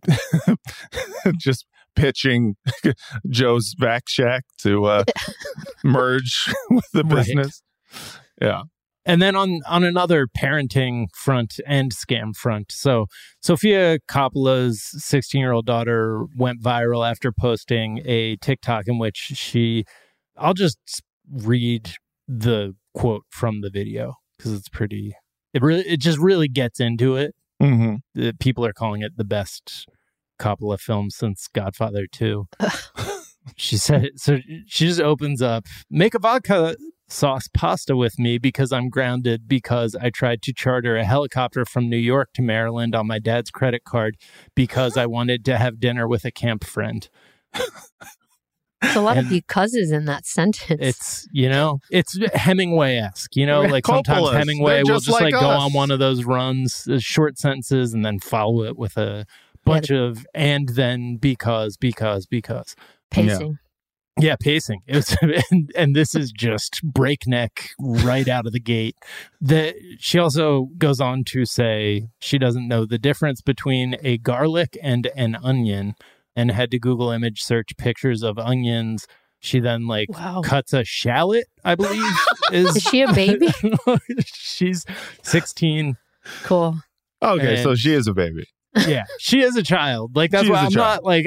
just pitching Joe's Vac Shack to merge with the business. Yeah. And then on another parenting front and scam front. So Sofia Coppola's 16-year-old daughter went viral after posting a TikTok in which I'll just read the quote from the video because it just really gets into it. Mm-hmm. People are calling it the best Coppola film since Godfather 2. She said, so she just opens up, make a vodka sauce pasta with me because I'm grounded because I tried to charter a helicopter from New York to Maryland on my dad's credit card because I wanted to have dinner with a camp friend. There's a lot of bucauses in that sentence. It's, you know, it's Hemingway-esque, you know, like sometimes Coppolas. Hemingway will just like go us. on one of those runs, short sentences, and then follow it with a bunch of, and then because. Pacing. Yeah, pacing. And this is just breakneck right out of the gate. She also goes on to say she doesn't know the difference between a garlic and an onion and had to Google image search pictures of onions. She then cuts a shallot, I believe. Is she a baby? She's 16. Cool. Okay, so she is a baby. Yeah, she is a child. Like, that's why I'm not like,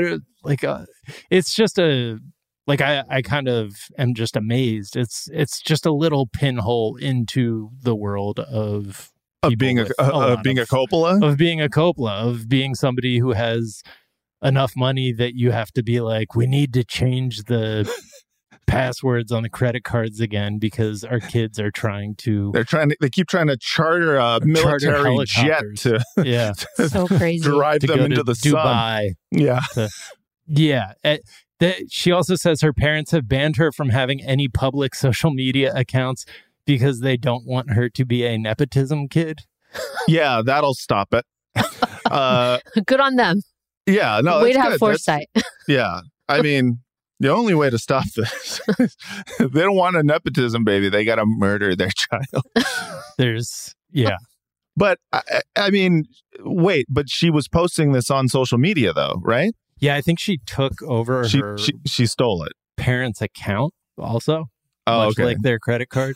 it's just I kind of am just amazed. It's just a little pinhole into the world of being a Coppola, of being somebody who has enough money that you have to be like, we need to change the passwords on the credit cards again because our kids are they keep trying to charter a military jet to so crazy drive them into the Dubai. Sun. She also says her parents have banned her from having any public social media accounts because they don't want her to be a nepotism kid. Yeah, that'll stop it. Good on them. Yeah, no, way to have foresight. Yeah, I mean, the only way to stop this, if they don't want a nepotism baby, they got to murder their child. But I mean, wait, but she was posting this on social media though, right? Yeah, I think she took over her... She stole it. Parents' account also. Much like their credit card.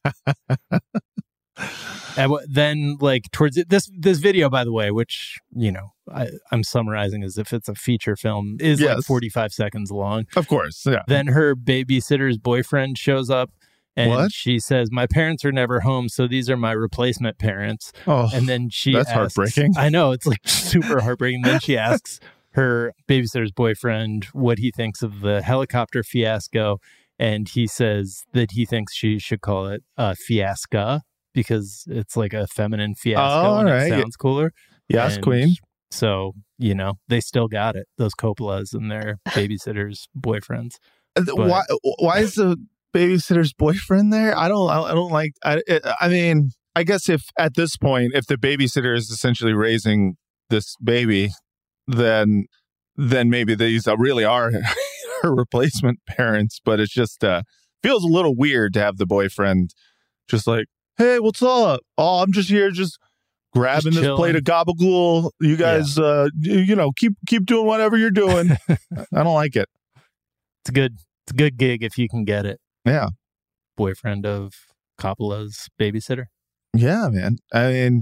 And then, like, towards this video, by the way, which, you know, I'm summarizing as if it's a feature film, is like 45 seconds long. Of course, yeah. Then her babysitter's boyfriend shows up. And she says, my parents are never home, so these are my replacement parents. Oh, and then that's heartbreaking. I know, it's like super heartbreaking. Then she asks her babysitter's boyfriend what he thinks of the helicopter fiasco. And he says that he thinks she should call it fiasca because it's like a feminine fiasco and it sounds cooler. Yes, and queen. So, you know, they still got it, those Coppolas and their babysitters' boyfriends. Why is the babysitter's boyfriend there? I mean, I guess if at this point, if the babysitter is essentially raising this baby, then maybe these really are her replacement parents. But it just feels a little weird to have the boyfriend just like, hey, what's up? Oh, I'm just here, just grabbing this plate of gabagool. You guys, keep doing whatever you're doing. I don't like it. It's a good gig if you can get it. Yeah. Boyfriend of Coppola's babysitter. Yeah, man. I mean,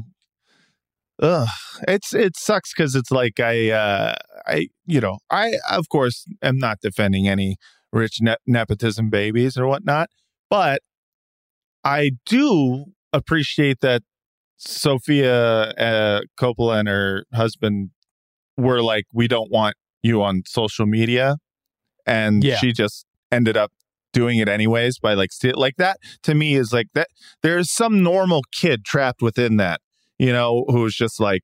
it sucks because it's like I of course am not defending any rich nepotism babies or whatnot, but I do appreciate that Sofia Coppola and her husband were like, we don't want you on social media, and she just ended up doing it anyways by like that. To me is like that there's some normal kid trapped within that, who's just like,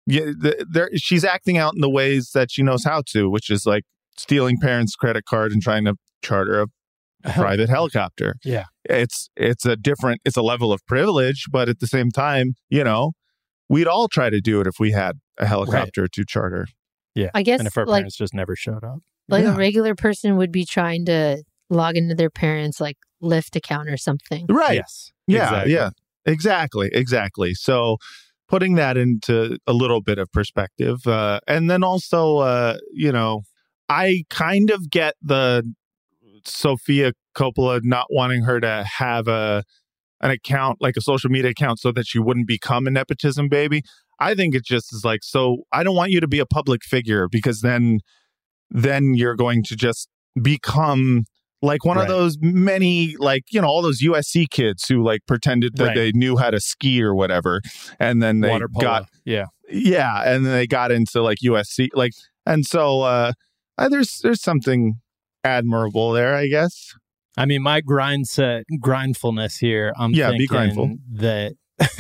she's acting out in the ways that she knows how to, which is like stealing parents' credit card and trying to charter a private helicopter. Yeah. It's a level of privilege, but at the same time, we'd all try to do it if we had a helicopter to charter. Yeah. I guess, and if our parents just never showed up. Like a regular person would be trying to log into their parents' like Lyft account or something. Right. Yes. Yeah. Exactly. Yeah. Exactly. So putting that into a little bit of perspective. And then also, I kind of get the Sofia Coppola not wanting her to have an account, like a social media account, so that she wouldn't become a nepotism baby. I think it just is like, so I don't want you to be a public figure, because then you're going to just become like one of those many, like, all those USC kids who like pretended that they knew how to ski or whatever. And then they got, and then they got into like USC, like, and so there's something admirable there, I guess. I mean, my grindfulness here, I'm thinking be grindful. that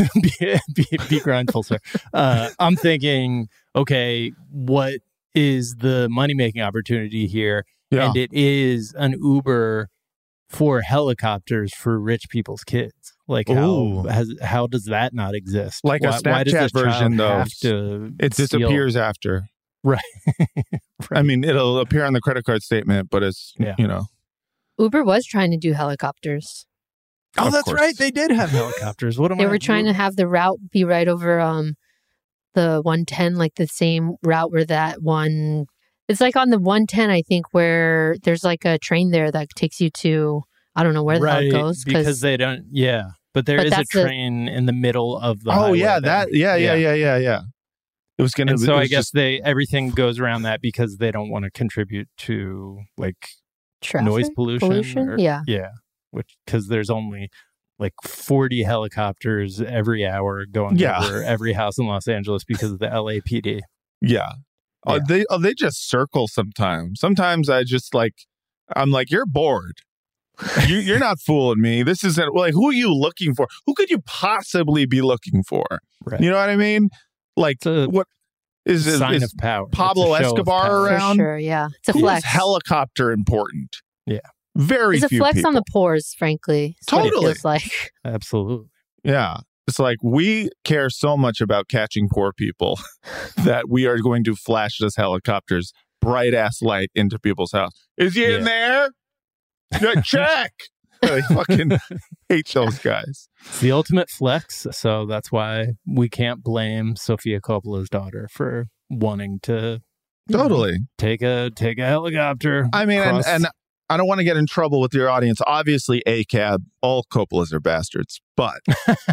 be grindful, sir. I'm thinking, okay, what is the money-making opportunity here? Yeah. And it is an Uber for helicopters for rich people's kids. Like, how does that not exist? Like a Snapchat version, though. It disappears after. Right. I mean, it'll appear on the credit card statement, but it's, Uber was trying to do helicopters. Oh, that's right. They did have helicopters. They were trying to have the route be right over the 110, like the same route where that one... It's like on the 110, I think, where there's like a train there that takes you to, I don't know where the hell it goes. Because they don't, But there is a train in the middle of the highway. Yeah. It was going to... So I guess everything goes around that because they don't want to contribute to like noise pollution. Yeah. Because there's only like 40 helicopters every hour going over every house in Los Angeles because of the LAPD. Yeah. They just circle sometimes. Sometimes I'm like, you're bored. You're not fooling me. This isn't like, who are you looking for? Who could you possibly be looking for? Right. You know what I mean? Like, what is it? Sign of power. Pablo Escobar around? For sure, yeah. It's a flex. Is helicopter important? Yeah. Very few people. It's a flex on the poors, frankly. Totally. What it feels like. Absolutely. Yeah. It's like, we care so much about catching poor people that we are going to flash this helicopter's bright ass light into people's house. Is he in there? Check. I fucking hate those guys. It's the ultimate flex. So that's why we can't blame Sofia Coppola's daughter for wanting to take a helicopter. I mean, and I don't want to get in trouble with your audience. Obviously, ACAB, all Coppolas are bastards, but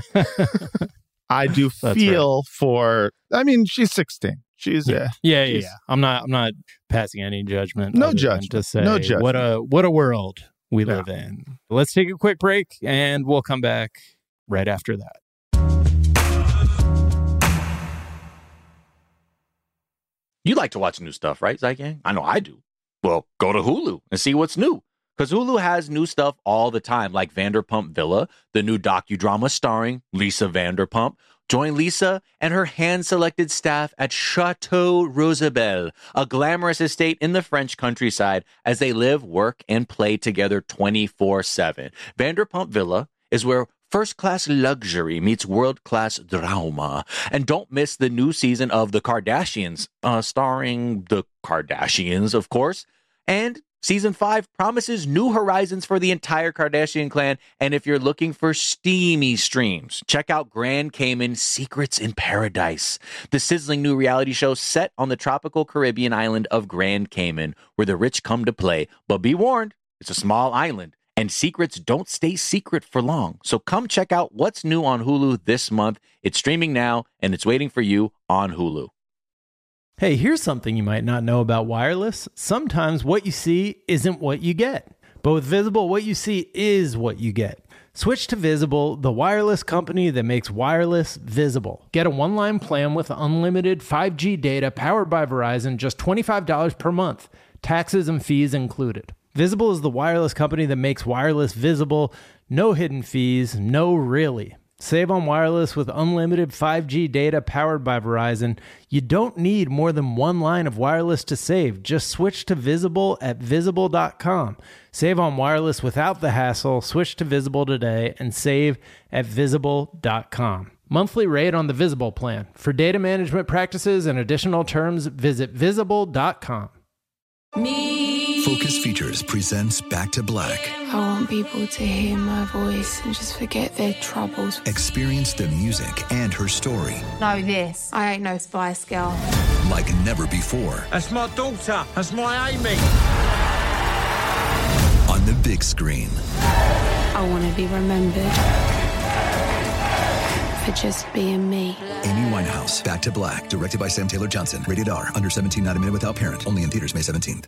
I do feel for. I mean, she's 16. She's yeah. I'm not passing any judgment. No judgment. To say no judgment. What a world we live in. Let's take a quick break, and we'll come back right after that. You like to watch new stuff, right, Zygang? I know I do. Well, go to Hulu and see what's new. Because Hulu has new stuff all the time, like Vanderpump Villa, the new docudrama starring Lisa Vanderpump. Join Lisa and her hand-selected staff at Chateau Rosabelle, a glamorous estate in the French countryside, as they live, work, and play together 24/7. Vanderpump Villa is where First-class luxury meets world-class drama. And don't miss the new season of The Kardashians, starring the Kardashians, of course. And Season 5 promises new horizons for the entire Kardashian clan. And if you're looking for steamy streams, check out Grand Cayman Secrets in Paradise, the sizzling new reality show set on the tropical Caribbean island of Grand Cayman, where the rich come to play. But be warned, it's a small island, and secrets don't stay secret for long. So come check out what's new on Hulu this month. It's streaming now, and it's waiting for you on Hulu. Hey, here's something you might not know about wireless. Sometimes what you see isn't what you get. But with Visible, what you see is what you get. Switch to Visible, the wireless company that makes wireless visible. Get a one-line plan with unlimited 5G data powered by Verizon, just $25 per month. Taxes and fees included. Visible is the wireless company that makes wireless visible. No hidden fees, no really. Save on wireless with unlimited 5G data powered by Verizon. You don't need more than one line of wireless to save. Just switch to Visible at Visible.com. Save on wireless without the hassle. Switch to Visible today and save at Visible.com. Monthly rate on the Visible plan. For data management practices and additional terms, visit Visible.com. Focus Features presents Back to Black. I want people to hear my voice and just forget their troubles. Experience the music and her story Know this, I ain't no Spice Girl. like never before. That's my daughter. That's my Amy. On the big screen. I want to be remembered for just being me. Amy Winehouse, Back to Black, directed by Sam Taylor Johnson. Rated R, under 17, not a minute without parent. Only in theaters May 17th.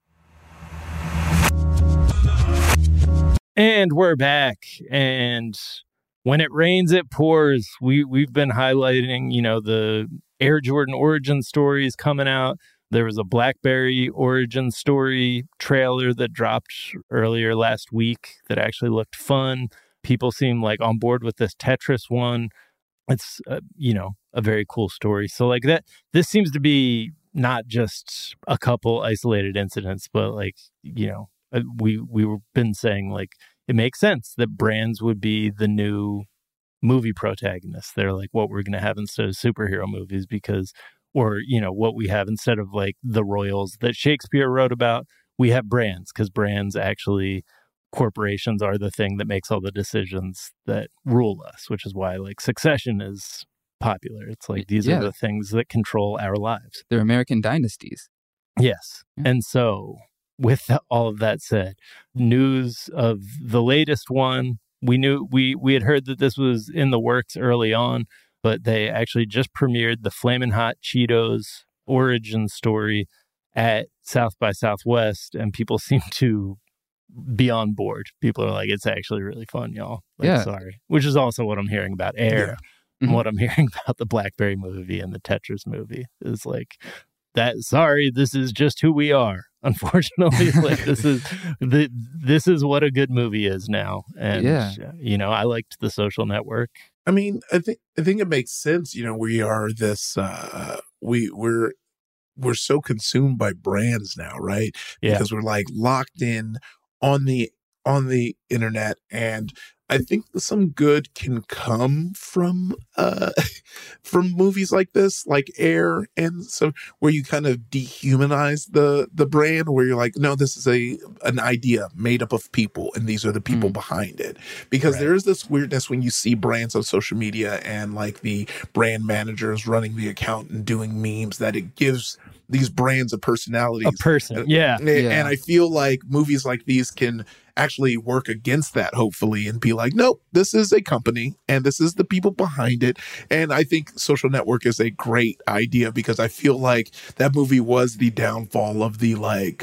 And we're back. And when it rains, it pours. We've been highlighting, the Air Jordan origin stories coming out. There was a BlackBerry origin story trailer that dropped earlier last week that actually looked fun. People seem like on board with this Tetris one. It's, a very cool story. So like that, this seems to be not just a couple isolated incidents, but we've been saying like it makes sense that brands would be the new movie protagonists. They're like what we're going to have instead of superhero movies what we have instead of like the royals that Shakespeare wrote about. We have brands because brands actually, corporations are the thing that makes all the decisions that rule us, which is why like Succession is popular. It's like these are the things that control our lives. They're American dynasties. Yes. Yeah. And so with all of that said, news of the latest one, we knew we had heard that this was in the works early on, but they actually just premiered the Flamin' Hot Cheetos origin story at South by Southwest, and people seem to be on board. People are like, it's actually really fun, y'all. Sorry. Which is also what I'm hearing about Air. Yeah. And what I'm hearing about the BlackBerry movie and the Tetris movie is like that. Sorry, this is just who we are. Unfortunately, like this is what a good movie is now. And I liked The Social Network. I mean, I think it makes sense. We are this. We're so consumed by brands now, right? Yeah. Because we're like locked in on the internet, and I think some good can come from movies like this, like Air, and so where you kind of dehumanize the brand, where you're like, no, this is an idea made up of people, and these are the people behind it. Because there is this weirdness when you see brands on social media and like the brand managers running the account and doing memes, that it gives these brands a personality, a person. Yeah. And I feel like movies like these can actually work against that, hopefully, and be like, nope, this is a company and this is the people behind it. And I think Social Network is a great idea, because I feel like that movie was the downfall of the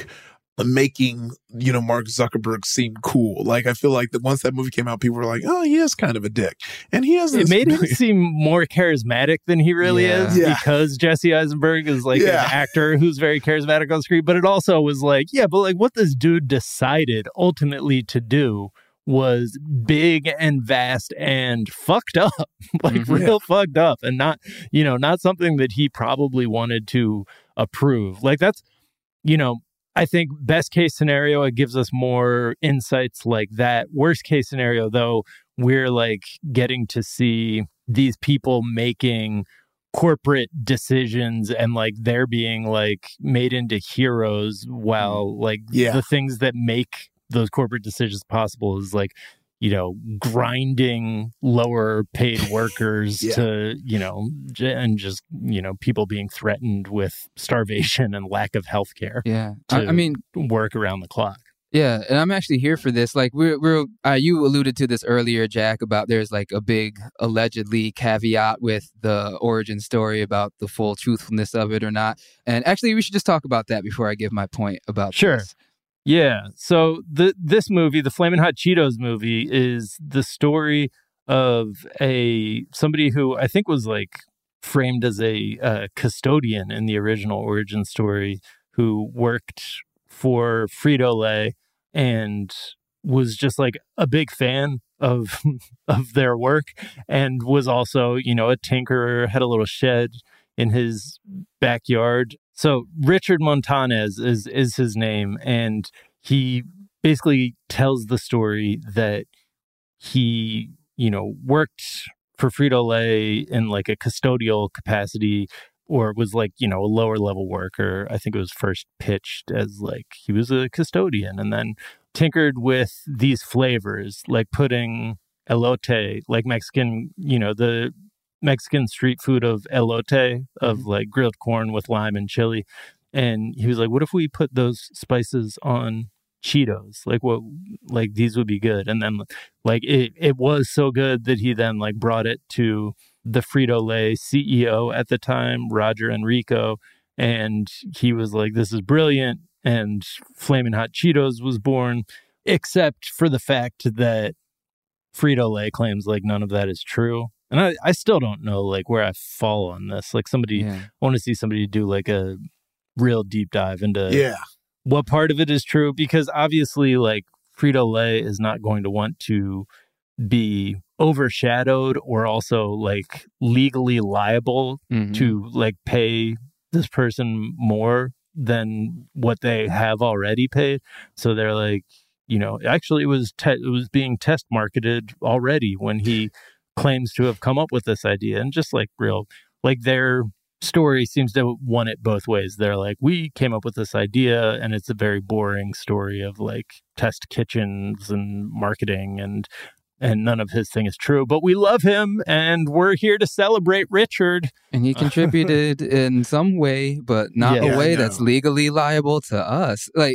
making Mark Zuckerberg seem cool. Like I feel like that once that movie came out, people were like, oh, he is kind of a dick, and he has. It made him seem more charismatic than he really is, because Jesse Eisenberg is like an actor who's very charismatic on screen. But it also was like, what this dude decided ultimately to do was big and vast and fucked up, real fucked up, and not something that he probably wanted to approve. Like that's, I think best case scenario, it gives us more insights like that. Worst case scenario, though, we're like getting to see these people making corporate decisions and like they're being like made into heroes while like the things that make those corporate decisions possible is like, you know, grinding lower paid workers to, you know, and just, you know, people being threatened with starvation and lack of health care. Yeah. I mean, work around the clock. Yeah. And I'm actually here for this. Like we're you alluded to this earlier, Jack, about there's like a big allegedly caveat with the origin story about the full truthfulness of it or not. And actually, we should just talk about that before I give my point about this. Yeah. So this movie, the Flamin' Hot Cheetos movie, is the story of somebody who I think was like framed as a custodian in the original origin story, who worked for Frito-Lay and was just like a big fan of their work, and was also, you know, a tinkerer, had a little shed in his backyard. So Richard Montanez is his name, and he basically tells the story that he, you know, worked for Frito-Lay in like a custodial capacity, or was like, you know, a lower level worker. I think it was first pitched as like he was a custodian, and then tinkered with these flavors, like putting elote, like Mexican, you know, the Mexican street food of elote, of like grilled corn with lime and chili. And he was like, what if we put those spices on Cheetos? Like what, like these would be good. And then like it was so good that he then like brought it to the Frito-Lay CEO at the time, Roger Enrico. And he was like, this is brilliant. And Flamin' Hot Cheetos was born, except for the fact that Frito-Lay claims like none of that is true. And I still don't know like where I fall on this. Like I want to see somebody do like a real deep dive into what part of it is true, because obviously like Frito-Lay is not going to want to be overshadowed or also like legally liable to like pay this person more than what they have already paid. So they're like, you know, actually it was being test marketed already when he claims to have come up with this idea. And just like real, like their story seems to want it both ways. They're like, we came up with this idea, and it's a very boring story of like test kitchens and marketing, and none of his thing is true, but we love him and we're here to celebrate Richard. And he contributed in some way, but not a way that's legally liable to us. Like,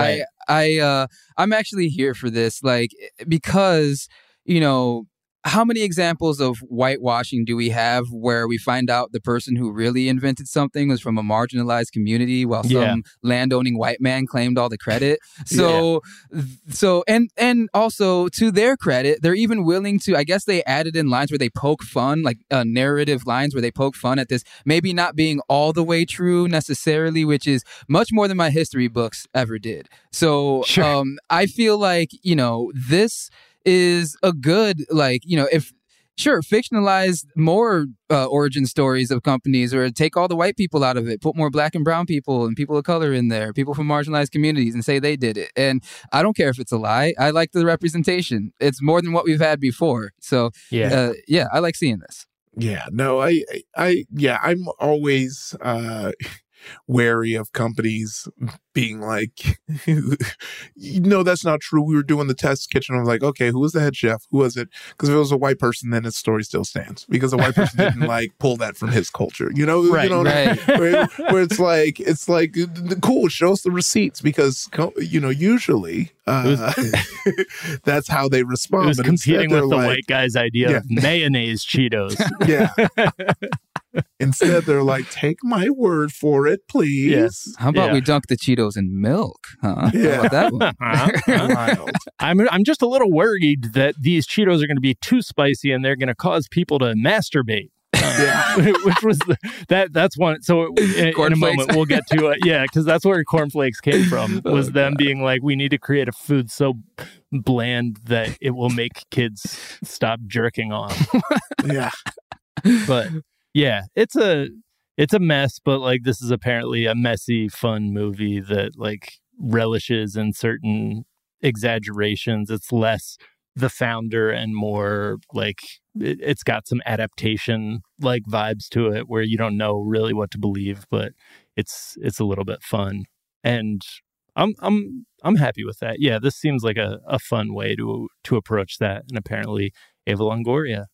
I'm actually here for this, like, because, you know, how many examples of whitewashing do we have where we find out the person who really invented something was from a marginalized community while some landowning white man claimed all the credit? So and also to their credit, they're even willing to, I guess they added in lines where they poke fun, like narrative lines where they poke fun at this maybe not being all the way true necessarily, which is much more than my history books ever did. So I feel like, you know, this is a good, like, you know, if fictionalize more origin stories of companies, or take all the white people out of it, put more black and brown people and people of color in there, people from marginalized communities, and say they did it. And I don't care if it's a lie. I like the representation. It's more than what we've had before. So I like seeing this. Yeah, no, I'm always wary of companies being like, no, that's not true. We were doing the test kitchen. I was like, okay, who was the head chef? Who was it? Because if it was a white person, then its story still stands, because a white person didn't like pull that from his culture. You know, right, you know, where it's like cool. Show us the receipts, because you know usually that's how they respond. It was but competing with the like, white guy's idea of mayonnaise Cheetos. Instead, they're like, take my word for it, please. Yes. How about we dunk the Cheetos in milk? Huh? How about that one? I'm just a little worried that these Cheetos are going to be too spicy and they're going to cause people to masturbate. Which was that's one. So in a moment we'll get to it. Yeah, because that's where cornflakes came from. Was them being like, we need to create a food so bland that it will make kids stop jerking off. But yeah, it's a mess. But like, this is apparently a messy, fun movie that like relishes in certain exaggerations. It's less the founder and more like it's got some adaptation like vibes to it where you don't know really what to believe, but it's a little bit fun. And I'm happy with that. Yeah, this seems like a fun way to approach that. And apparently Eva Longoria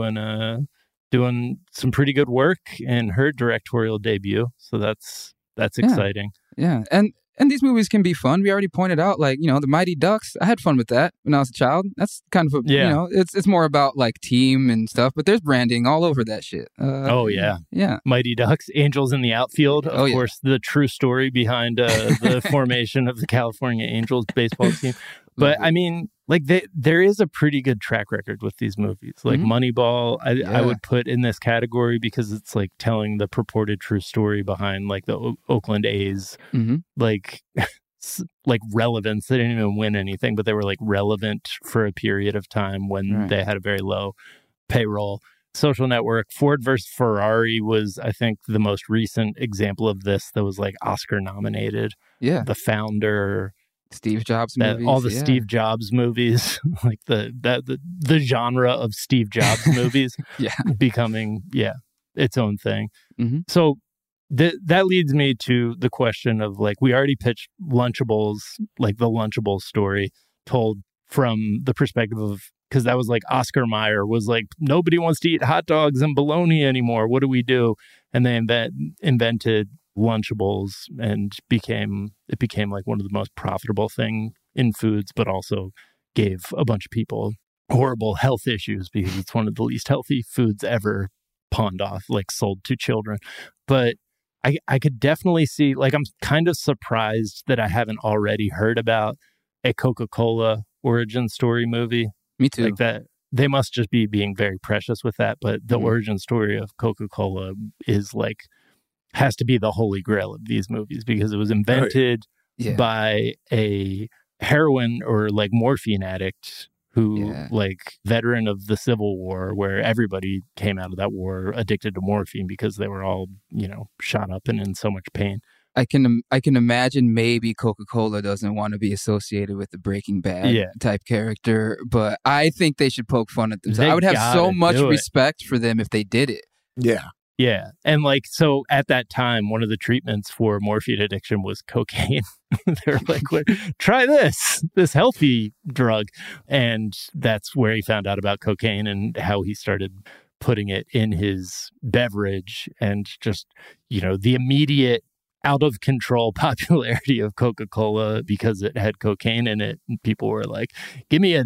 doing some pretty good work in her directorial debut. So that's exciting. Yeah. And these movies can be fun. We already pointed out, like, you know, The Mighty Ducks. I had fun with that when I was a child. That's kind of you know, it's more about like team and stuff, but there's branding all over that shit. Yeah. Mighty Ducks, Angels in the Outfield. Of course, the true story behind the formation of the California Angels baseball team. But I mean, like there is a pretty good track record with these movies. Like Moneyball, I would put in this category because it's like telling the purported true story behind like the Oakland A's, like relevance. They didn't even win anything, but they were like relevant for a period of time when they had a very low payroll. Social Network, Ford versus Ferrari was, I think, the most recent example of this that was like Oscar nominated. Yeah. The Founder. Steve Jobs movies, all the Steve Jobs movies, like the genre of Steve Jobs movies, becoming its own thing. So that leads me to the question of like we already pitched Lunchables, like the Lunchables story told from the perspective of because that was like Oscar Mayer was like nobody wants to eat hot dogs and bologna anymore. What do we do? And they invented Lunchables and became like one of the most profitable thing in foods, but also gave a bunch of people horrible health issues because it's one of the least healthy foods ever pawned off, like sold to children. But I could definitely see, like, I'm kind of surprised that I haven't already heard about a Coca-Cola origin story movie. Me too. Like that. They must just be being very precious with that. But the origin story of Coca-Cola is like has to be the holy grail of these movies because it was invented by a heroin or like morphine addict who like veteran of the Civil War where everybody came out of that war addicted to morphine because they were all, you know, shot up and in so much pain. I can imagine maybe Coca-Cola doesn't want to be associated with the Breaking Bad type character, but I think they should poke fun at themselves. I would have so much respect for them if they did it. Yeah. Yeah. And like, so at that time, one of the treatments for morphine addiction was cocaine. They're like, try this healthy drug. And that's where he found out about cocaine and how he started putting it in his beverage and just, you know, the immediate out of control popularity of Coca-Cola because it had cocaine in it. And people were like, give me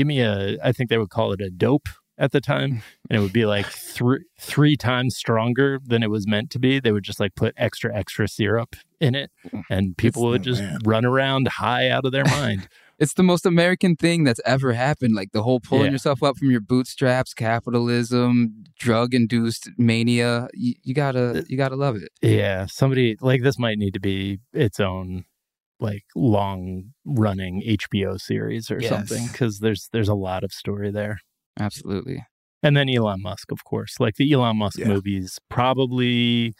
a, I think they would call it a dope at the time, and it would be like three times stronger than it was meant to be. They would just like put extra syrup in it, and people would just run around high out of their mind. It's the most American thing that's ever happened. Like the whole pulling yourself up from your bootstraps, capitalism, drug-induced mania. You gotta love it. Yeah, somebody like this might need to be its own like long-running HBO series or something because there's a lot of story there. Absolutely. And then Elon Musk, of course. Like the Elon Musk movies probably,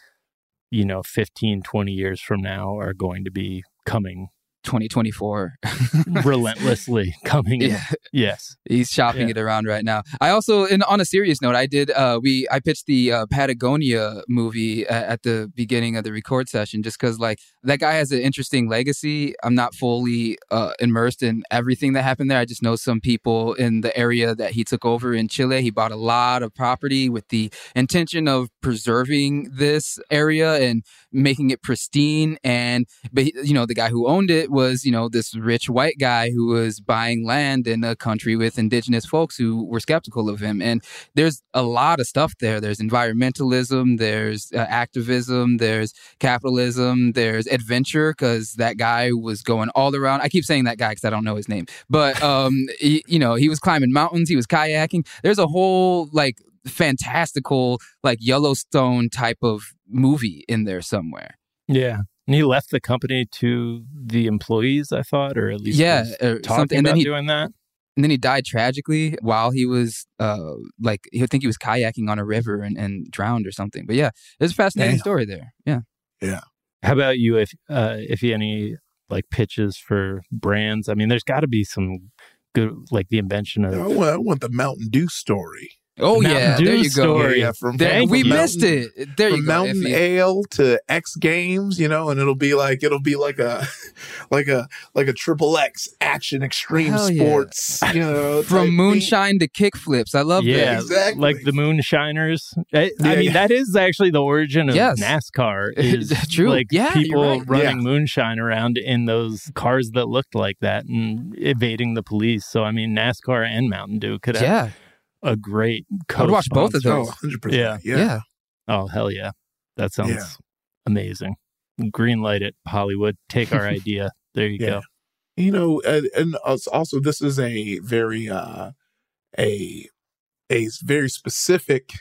15, 20 years from now are going to be coming 2024 relentlessly coming in. Yes, he's shopping it around right now. I also, on a serious note, I pitched the Patagonia movie at the beginning of the record session just because like that guy has an interesting legacy. I'm not fully immersed in everything that happened there. I just know some people in the area that he took over in Chile. He bought a lot of property with the intention of preserving this area and making it pristine. But the guy who owned it was, this rich white guy who was buying land in a country with indigenous folks who were skeptical of him. And there's a lot of stuff there. There's environmentalism, there's activism, there's capitalism, there's adventure, because that guy was going all around. I keep saying that guy because I don't know his name. But, he was climbing mountains, he was kayaking. There's a whole, like, fantastical, like, Yellowstone type of movie in there somewhere. Yeah. And he left the company to the employees, I thought, or at least talking about doing that. And then he died tragically while he was, I think he was kayaking on a river and drowned or something. But yeah, there's a fascinating story there. Yeah. Yeah. How about you, if any like pitches for brands. I mean, there's got to be some good, like the invention of. I want the Mountain Dew story. Oh yeah, there you go. Yeah, we missed it. There you go. Mountain Ale to X Games, and it'll be like a XXX action extreme sports, from moonshine to kickflips. I love that. Exactly. Like the moonshiners. I mean, that is actually the origin of NASCAR. Is true. Like people right. running moonshine around in those cars that looked like that and evading the police. So I mean, NASCAR and Mountain Dew could have a great I would watch both of those. 100%. Yeah. Oh, hell yeah. That sounds amazing. Green light it, Hollywood. Take our idea. There you go. And also this is a very specific,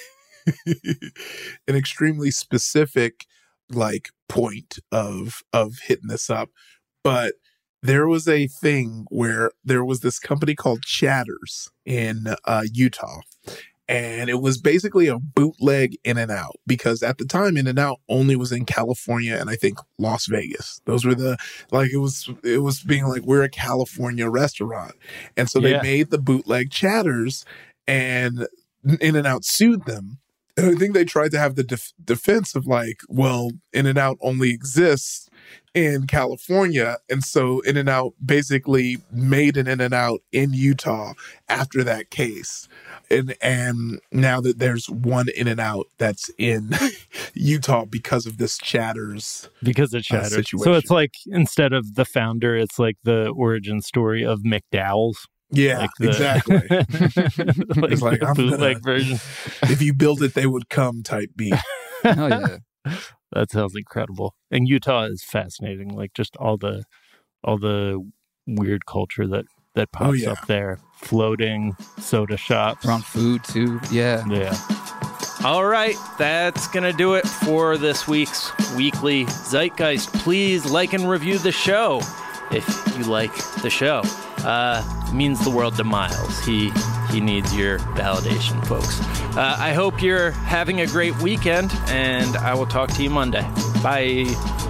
an extremely specific like point of hitting this up. But there was a thing where there was this company called Chatters in Utah, and it was basically a bootleg In-N-Out, because at the time In-N-Out only was in California and I think Las Vegas. Those were it was being like, we're a California restaurant. And so they made the bootleg Chatters, and In-N-Out sued them. And I think they tried to have the defense of like, well, In-N-Out only exists in California, and so In-N-Out basically made an In-N-Out in Utah after that case, and now that there's one In-N-Out that's in Utah because of this Chatters situation. So it's like, instead of the founder, it's like the origin story of McDowell's. Yeah, exactly. Like it's like, I'm bootleg version. If you build it, they would come type beat. Oh yeah. That sounds incredible. And Utah is fascinating. Like just all the weird culture that pops up there. Floating soda shops. Around food too. Yeah. Yeah. All right. That's going to do it for this week's Weekly Zeitgeist. Please like and review the show if you like the show. It means the world to Miles. He needs your validation, folks. I hope you're having a great weekend, and I will talk to you Monday. Bye.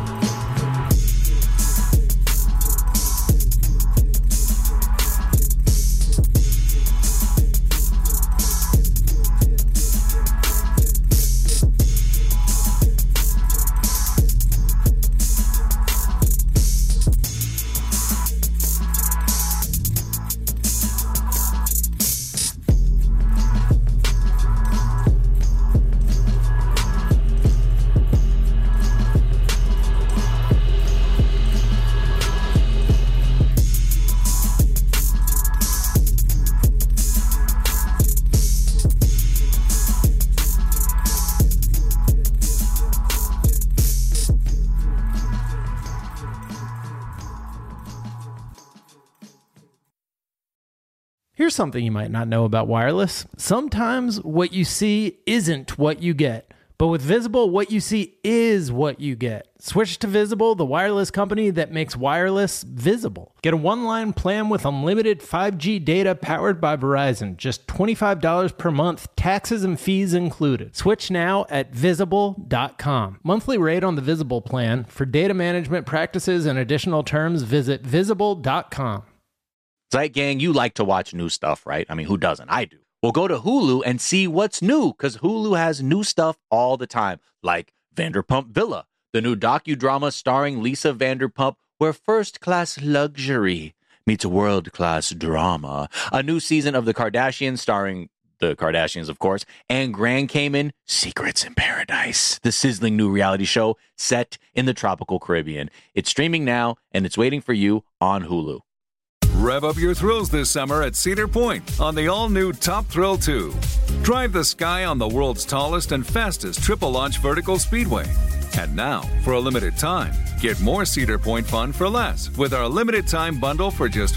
Here's something you might not know about wireless. Sometimes what you see isn't what you get. But with Visible, what you see is what you get. Switch to Visible, the wireless company that makes wireless visible. Get a one-line plan with unlimited 5G data powered by Verizon. Just $25 per month, taxes and fees included. Switch now at Visible.com. Monthly rate on the Visible plan. For data management practices and additional terms, visit Visible.com. Zeit Gang, you like to watch new stuff, right? I mean, who doesn't? I do. Well, go to Hulu and see what's new, because Hulu has new stuff all the time, like Vanderpump Villa, the new docudrama starring Lisa Vanderpump, where first-class luxury meets world-class drama. A new season of The Kardashians starring the Kardashians, of course, and Grand Cayman, Secrets in Paradise, the sizzling new reality show set in the tropical Caribbean. It's streaming now, and it's waiting for you on Hulu. Rev up your thrills this summer at Cedar Point on the all-new Top Thrill 2. Drive the sky on the world's tallest and fastest triple-launch vertical speedway. And now, for a limited time, get more Cedar Point fun for less with our limited-time bundle for just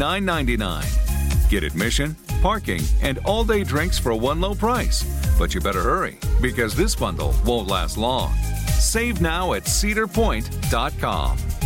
$49.99. Get admission, parking, and all-day drinks for one low price. But you better hurry, because this bundle won't last long. Save now at cedarpoint.com.